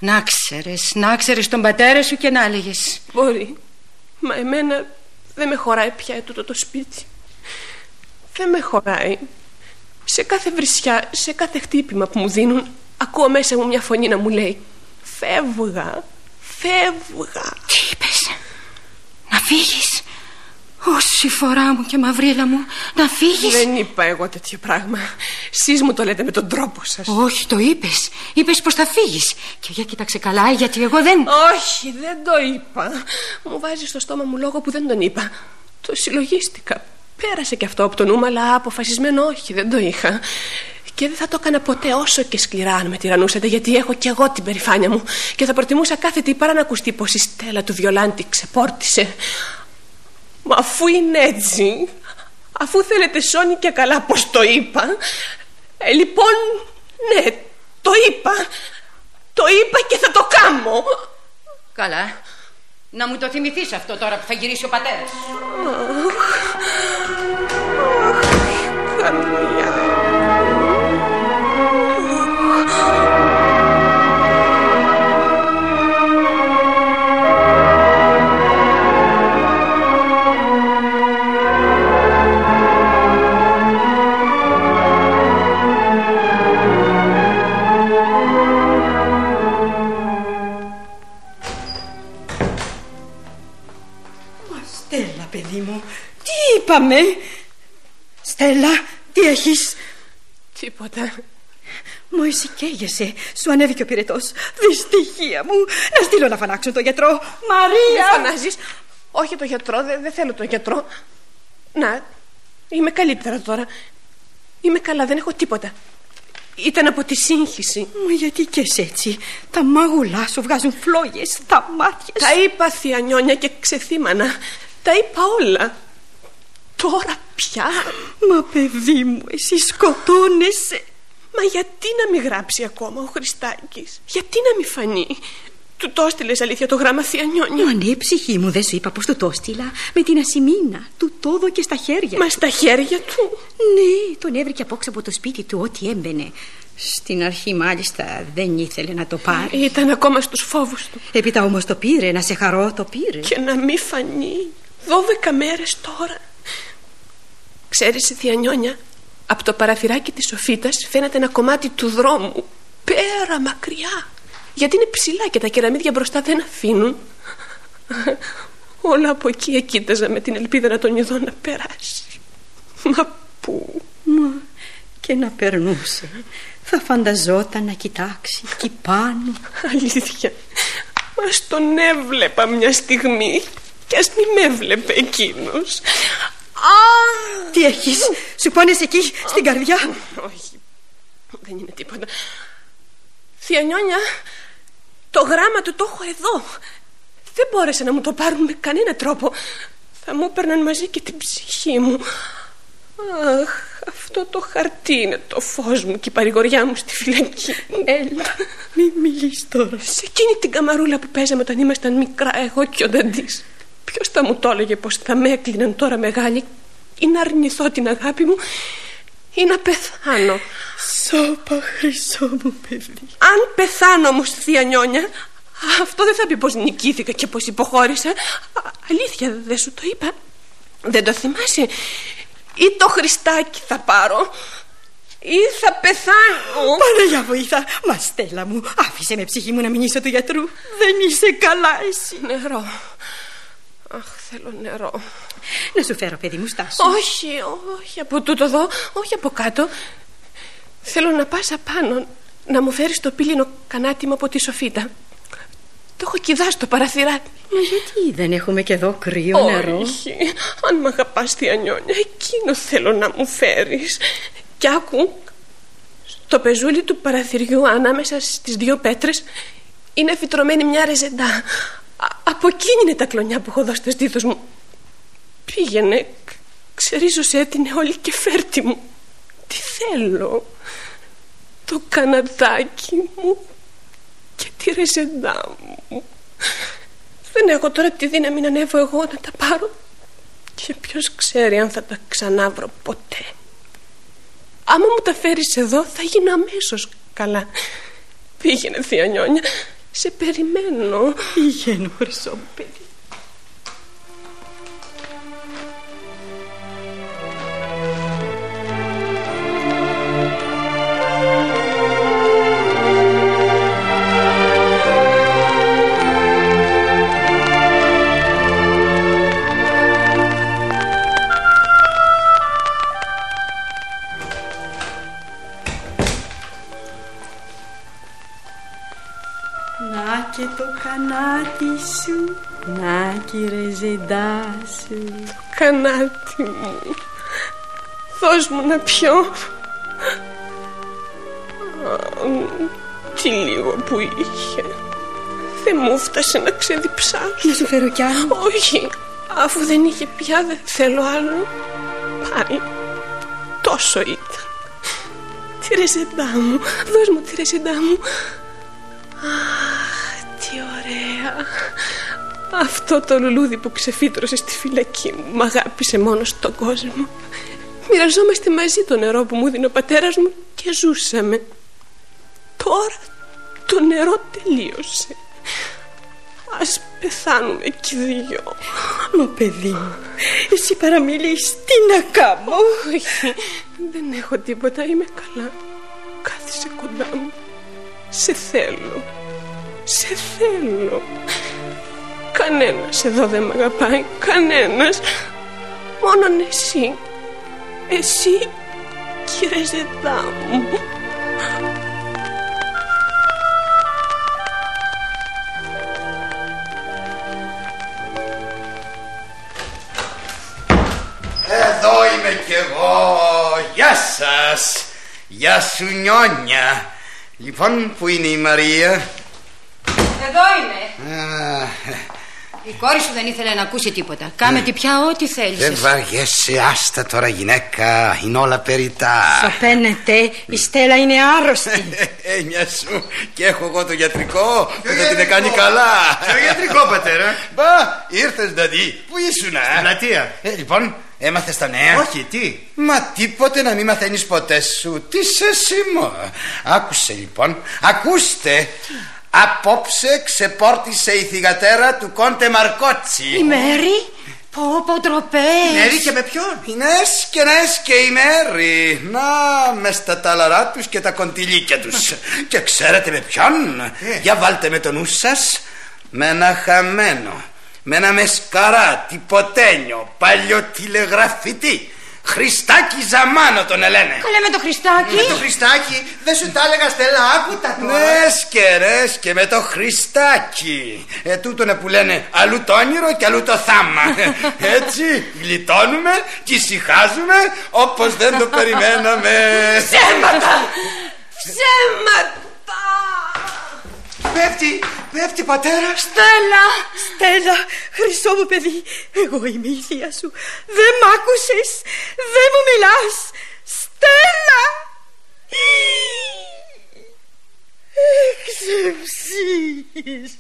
Να ξέρεις τον πατέρα σου και να έλεγες.
Μπορεί. Μα εμένα δεν με χωράει πια τούτο το σπίτι. Δεν με χωράει. Σε κάθε βρισιά, σε κάθε χτύπημα που μου δίνουν, ακούω μέσα μου μια φωνή να μου λέει: φεύγα.
Τι είπες? Να φύγεις? Όση φορά μου και μαυρίλα μου, να φύγεις?
Δεν είπα εγώ τέτοιο πράγμα. Σεις μου το λέτε με τον τρόπο σας.
Όχι, το είπες. Είπες πως θα φύγεις. Και για κοίταξε καλά, γιατί εγώ δεν...
Όχι, δεν το είπα. Μου βάζει στο στόμα μου λόγο που δεν τον είπα. Το συλλογίστηκα. Πέρασε και αυτό από το νου μου, αλλά αποφασισμένο όχι, δεν το είχα. Και δεν θα το έκανα ποτέ, όσο και σκληρά αν με τυραννούσατε, γιατί έχω κι εγώ την περηφάνεια μου. Και θα προτιμούσα κάθε τι παρά να ακουστεί πως η Στέλλα του Βιολάντη ξεπόρτισε. Μα αφού είναι έτσι, αφού θέλετε σώνει και καλά πως το είπα, λοιπόν, ναι, το είπα. Το είπα και θα το κάνω.
Καλά. Να μου το θυμηθείς αυτό τώρα που θα γυρίσει ο πατέρας.
Καμία.
Στέλλα, παιδί μου, τι είπαμε? Στέλλα, τι έχεις?
Τίποτα.
Μου εσύ καίγεσαι. Σου ανέβηκε ο πυρετός. Δυστυχία μου. Να στείλω να φανάξω τον γιατρό. Μαρία!
Με φωνάζεις? Όχι το γιατρό, δεν θέλω τον γιατρό. Να, είμαι καλύτερα τώρα. Είμαι καλά, δεν έχω τίποτα. Ήταν από τη σύγχυση.
Μα γιατί και έτσι? Τα μάγουλά σου βγάζουν φλόγες στα μάτια σου.
Τα είπα, θεία Νιόνια, και ξεθύμανα. Τα είπα όλα. Τώρα πια.
Μα παιδί μου, εσύ σκοτώνεσαι.
Μα γιατί να μην γράψει ακόμα ο Χριστάκης? Γιατί να μην φανεί? Του το έστειλες αλήθεια το γράμμα, θεία Νιόνια?
Μα ναι, ψυχή μου, δεν σου είπα πως του το έστειλα? Με την ασημίνα. Του το έδωκε στα χέρια.
Μα στα χέρια του?
Ναι, τον έβρικε απόξω από το σπίτι του ό,τι έμπαινε. Στην αρχή μάλιστα δεν ήθελε να το πάρει.
Ήταν ακόμα στους φόβους του.
Έπειτα όμως το πήρε, να σε χαρώ, το πήρε.
Και να μην φανεί. 12 μέρες τώρα. Ξέρεις, θεία Νιόνια, από το παραθυράκι της σοφίτας φαίνεται ένα κομμάτι του δρόμου, πέρα μακριά, γιατί είναι ψηλά και τα κεραμίδια μπροστά δεν αφήνουν. Όλα από εκεί κοίταζα με την ελπίδα να τον ειδώ να περάσει. Μα πού?
Μα και να περνούσε, θα φανταζόταν να κοιτάξει εκεί πάνω.
Αλήθεια, μας τον έβλεπα μια στιγμή κι ας μη με έβλεπε εκείνος.
Τι έχεις, σου πόνες εκεί στην καρδιά?
Όχι, δεν είναι τίποτα. Θεία Νιόνια, το γράμμα του το έχω εδώ. Δεν μπόρεσε να μου το πάρουν με κανένα τρόπο. Θα μου έπαιρναν μαζί και την ψυχή μου. Αχ, αυτό το χαρτί είναι το φως μου και η παρηγοριά μου στη φυλακή.
Έλα, μη μιλείς τώρα.
Σε εκείνη την καμαρούλα που παίζαμε όταν ήμασταν μικρά, εγώ και ο Νταντής. Ποιος θα μου το έλεγε πως θα με έκλειναν τώρα μεγάλη, ή να αρνηθώ την αγάπη μου ή να πεθάνω.
Σώπα, χρυσό μου παιδί.
Αν πεθάνω όμως, θεία Νιόνια, αυτό δεν θα πει πως νικήθηκα και πως υποχώρησα. Αλήθεια, δεν σου το είπα? Δεν το θυμάσαι? Ή το Χριστάκι θα πάρω ή θα πεθάνω.
Παναγιά βοήθα. Μα Στέλλα μου, άφησε με ψυχή μου να μηνύσω του γιατρού. Δεν είσαι καλά εσύ.
Νερό. Αχ, θέλω νερό.
Να σου φέρω, παιδί μου, στάσου.
Όχι, όχι από τούτο εδώ, όχι από κάτω. Θέλω να πας απάνω, να μου φέρεις το πύλινο κανάτι μου από τη σοφίτα. Το έχω κηδά στο παραθυράκι.
Μα γιατί δεν έχουμε και εδώ κρύο νερό?
Όχι, αν μ' αγαπάς, θεία Νιόνια, εκείνο θέλω να μου φέρεις. Κι άκου, στο πεζούλι του παραθυριού ανάμεσα στις δύο πέτρες είναι φυτρωμένη μια ρεζεντά. Από εκείνη είναι τα κλονιά που έχω δώσει στο στήθος μου. Πήγαινε, ξερίζωσε την όλη και φέρτη μου. Τι θέλω? Το κανατάκι μου και τη ρεζεντά μου. Δεν έχω τώρα τη δύναμη να ανέβω εγώ να τα πάρω, και ποιος ξέρει αν θα τα ξανάβρω ποτέ. Άμα μου τα φέρεις εδώ θα γίνω αμέσως καλά. Πήγαινε, θεία Νιόνια, σε περιμένω.
Πηγαίνω, χρυσό μου παιδί. Να και το κανάτι σου, να και η ρεζεντά σου.
Το κανάτι μου, δώσ' μου να πιω. Τι λίγο που είχε, δεν μου φτάσε να ξεδιψάσω.
Να σου φέρω κι άλλο?
Όχι, αφού δεν είχε πια δεν θέλω άλλο. Πάλι τόσο ήταν. Τη ρεζεντά μου, δώσ' μου τη ρεζεντά μου. Αχ, τι ωραία. Αυτό το λουλούδι που ξεφύτρωσε στη φυλακή μου μ' αγάπησε μόνο στον κόσμο. Μοιραζόμαστε μαζί το νερό που μου δίνει ο πατέρας μου και ζούσαμε. Τώρα το νερό τελείωσε. Ας πεθάνουμε κι δυο.
Μα παιδί μου, εσύ παραμιλείς, τι να κάνω?
Όχι, δεν έχω τίποτα, είμαι καλά. Κάθισε κοντά μου. Σε θέλω. Σε θέλω. Κανένας εδώ δεν μ' αγαπάει. Κανένας. Μόνον εσύ. Εσύ και η ρεζεντά μου.
Εδώ είμαι κι εγώ. Γεια σας. Γεια σου, Νιόνια. Λοιπόν, πού είναι η Μαρία?
Εδώ είμαι. Η κόρη σου δεν ήθελε να ακούσει τίποτα. Κάμε και πια ό,τι θέλεις.
Δεν βαριέσαι, άστα τώρα, γυναίκα. Είναι όλα περιτά.
Σωπαίνετε, η Στέλλα είναι άρρωστη.
Μια σου. Και έχω εγώ το γιατρικό που θα την κάνει καλά.
Το γιατρικό, πατέρα.
Μπα, ήρθες, Νταντί. Πού ήσουνα?
Στην πλατεία.
Λοιπόν, έμαθες τα νέα?
Όχι, τι?
Μα τίποτε να μην μαθαίνεις ποτέ σου. Τι σε σήμω. Άκουσε λοιπόν. Ακούστε. Απόψε ξεπόρτισε η θυγατέρα του Κόντε Μαρκότσι.
Η Μέρη?
Πω τροπές.
Μέρη και με ποιον?
Νες και η Μέρη. Να, μες στα ταλαρά τους και τα κοντιλίκια τους. Και ξέρετε με ποιον? Για βάλτε με το νου σας. Με ένα χαμένο, με ένα μεσκαρά, τυποτένιο, παλιοτηλεγραφητή. Χριστάκη Ζαμάνο τον ελένε.
Καλέ με το Χριστάκη.
Με το Χριστάκη, δεν σου τα έλεγα Στέλλα, άκουτα τώρα.
Νες και με το Χριστάκη. Τούτονα που λένε αλλού το όνειρο και αλλού το θάμα. Έτσι γλιτώνουμε και ησυχάζουμε όπως δεν το περιμέναμε.
Ψέματα.
Πέφτει πατέρα.
Στέλλα, χρυσό μου παιδί, εγώ είμαι η θεία σου. Δεν μ' άκουσες, δεν μου μιλάς. Στέλλα! Εξεψείς.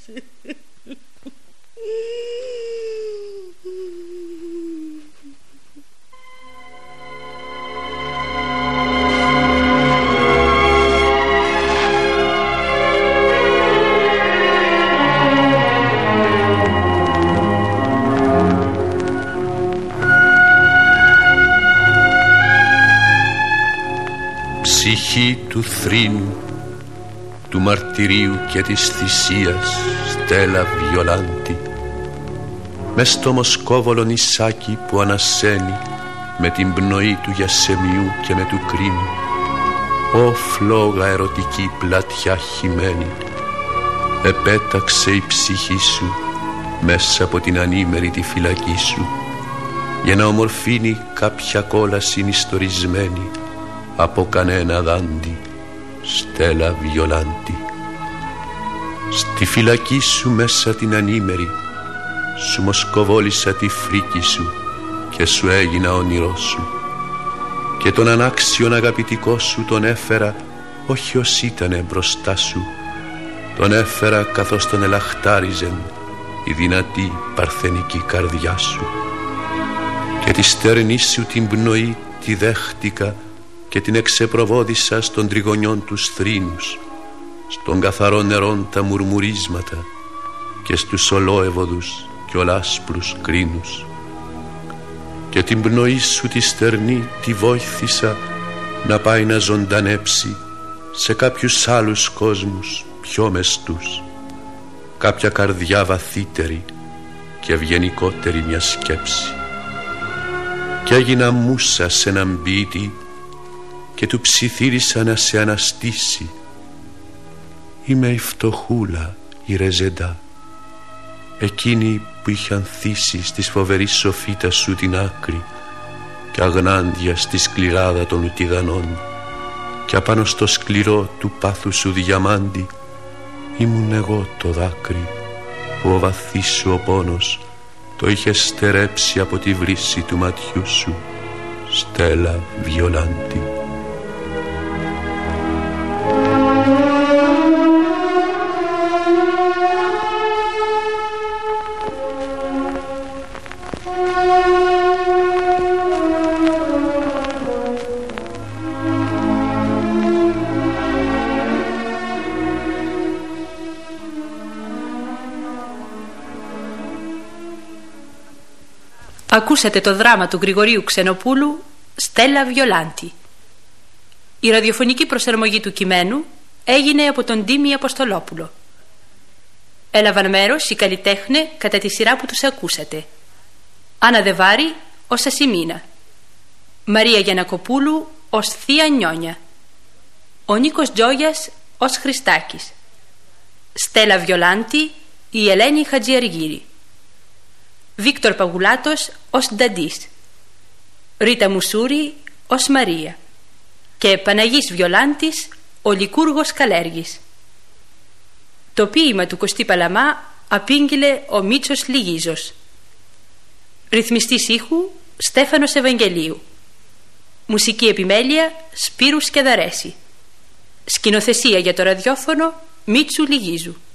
Ψυχή του θρήνου, του μαρτυρίου και της θυσίας, Στέλλα Βιολάντη, μες στο μοσκόβολο νησάκι που ανασένει με την πνοή του Γεσεμιού και με του κρίνου. Ω φλόγα ερωτική πλατιά χυμένη, επέταξε η ψυχή σου μέσα από την ανήμερη τη φυλακή σου, για να ομορφύνει κάποια κόλαση νηστορισμένη από κανένα δάντη, Στέλλα Βιολάντη. Στη φυλακή σου μέσα την ανήμερη σου μοσκοβόλησα τη φρίκη σου και σου έγινα όνειρό σου, και τον ανάξιον αγαπητικό σου τον έφερα όχι ως ήτανε μπροστά σου, τον έφερα καθώς τον ελαχτάριζεν η δυνατή παρθενική καρδιά σου, και τη στερνή σου την πνοή τη δέχτηκα και την εξεπροβόδισα στον τριγωνιόν τους θρήνους, στον καθαρό νερόν τα μουρμουρίσματα και στους ολόευωδους και ολάσπρους κρίνους, και την πνοή σου τη στερνή τη βοήθησα να πάει να ζωντανέψει σε κάποιους άλλους κόσμους πιο μεστούς, κάποια καρδιά βαθύτερη και ευγενικότερη μια σκέψη, και έγινα μούσα σε έναν ποιητή και του ψιθύρισα να σε αναστήσει. Είμαι η φτωχούλα, η Ρεζεντά, εκείνη που είχε ανθίσει στις φοβερής σοφίτα σου την άκρη και αγνάντια στη σκληράδα των ουτιδανών, και απάνω στο σκληρό του πάθου σου διαμάντι ήμουν εγώ το δάκρυ που ο βαθύς σου ο πόνος το είχε στερέψει από τη βρύση του ματιού σου, Στέλλα Βιολάντη.
Ακούσατε το δράμα του Γρηγορίου Ξενοπούλου, Στέλλα Βιολάντη. Η ραδιοφωνική προσαρμογή του κειμένου έγινε από τον Ντίμη Αποστολόπουλο. Έλαβαν μέρος οι καλλιτέχνες κατά τη σειρά που τους ακούσατε: Άννα Δεβάρη ως Ασημίνα, Μαρία Γιαννακοπούλου ως Θεία Νιόνια, ο Νίκος Τζόγιας ως Χριστάκης, Στέλλα Βιολάντη η Ελένη Χατζιαργύρη, Βίκτορ Παγουλάτος ως Νταντής, Ρίτα Μουσούρη ως Μαρία και Παναγής Βιολάντης ο Λικούργος Καλέργης. Το ποίημα του Κωστή Παλαμά απήγγειλε ο Μίτσος Λιγίζος. Ρυθμιστής ήχου Στέφανος Ευαγγελίου. Μουσική επιμέλεια Σπύρου Σκεδαρέση. Σκηνοθεσία για το ραδιόφωνο Μίτσου Λιγίζου.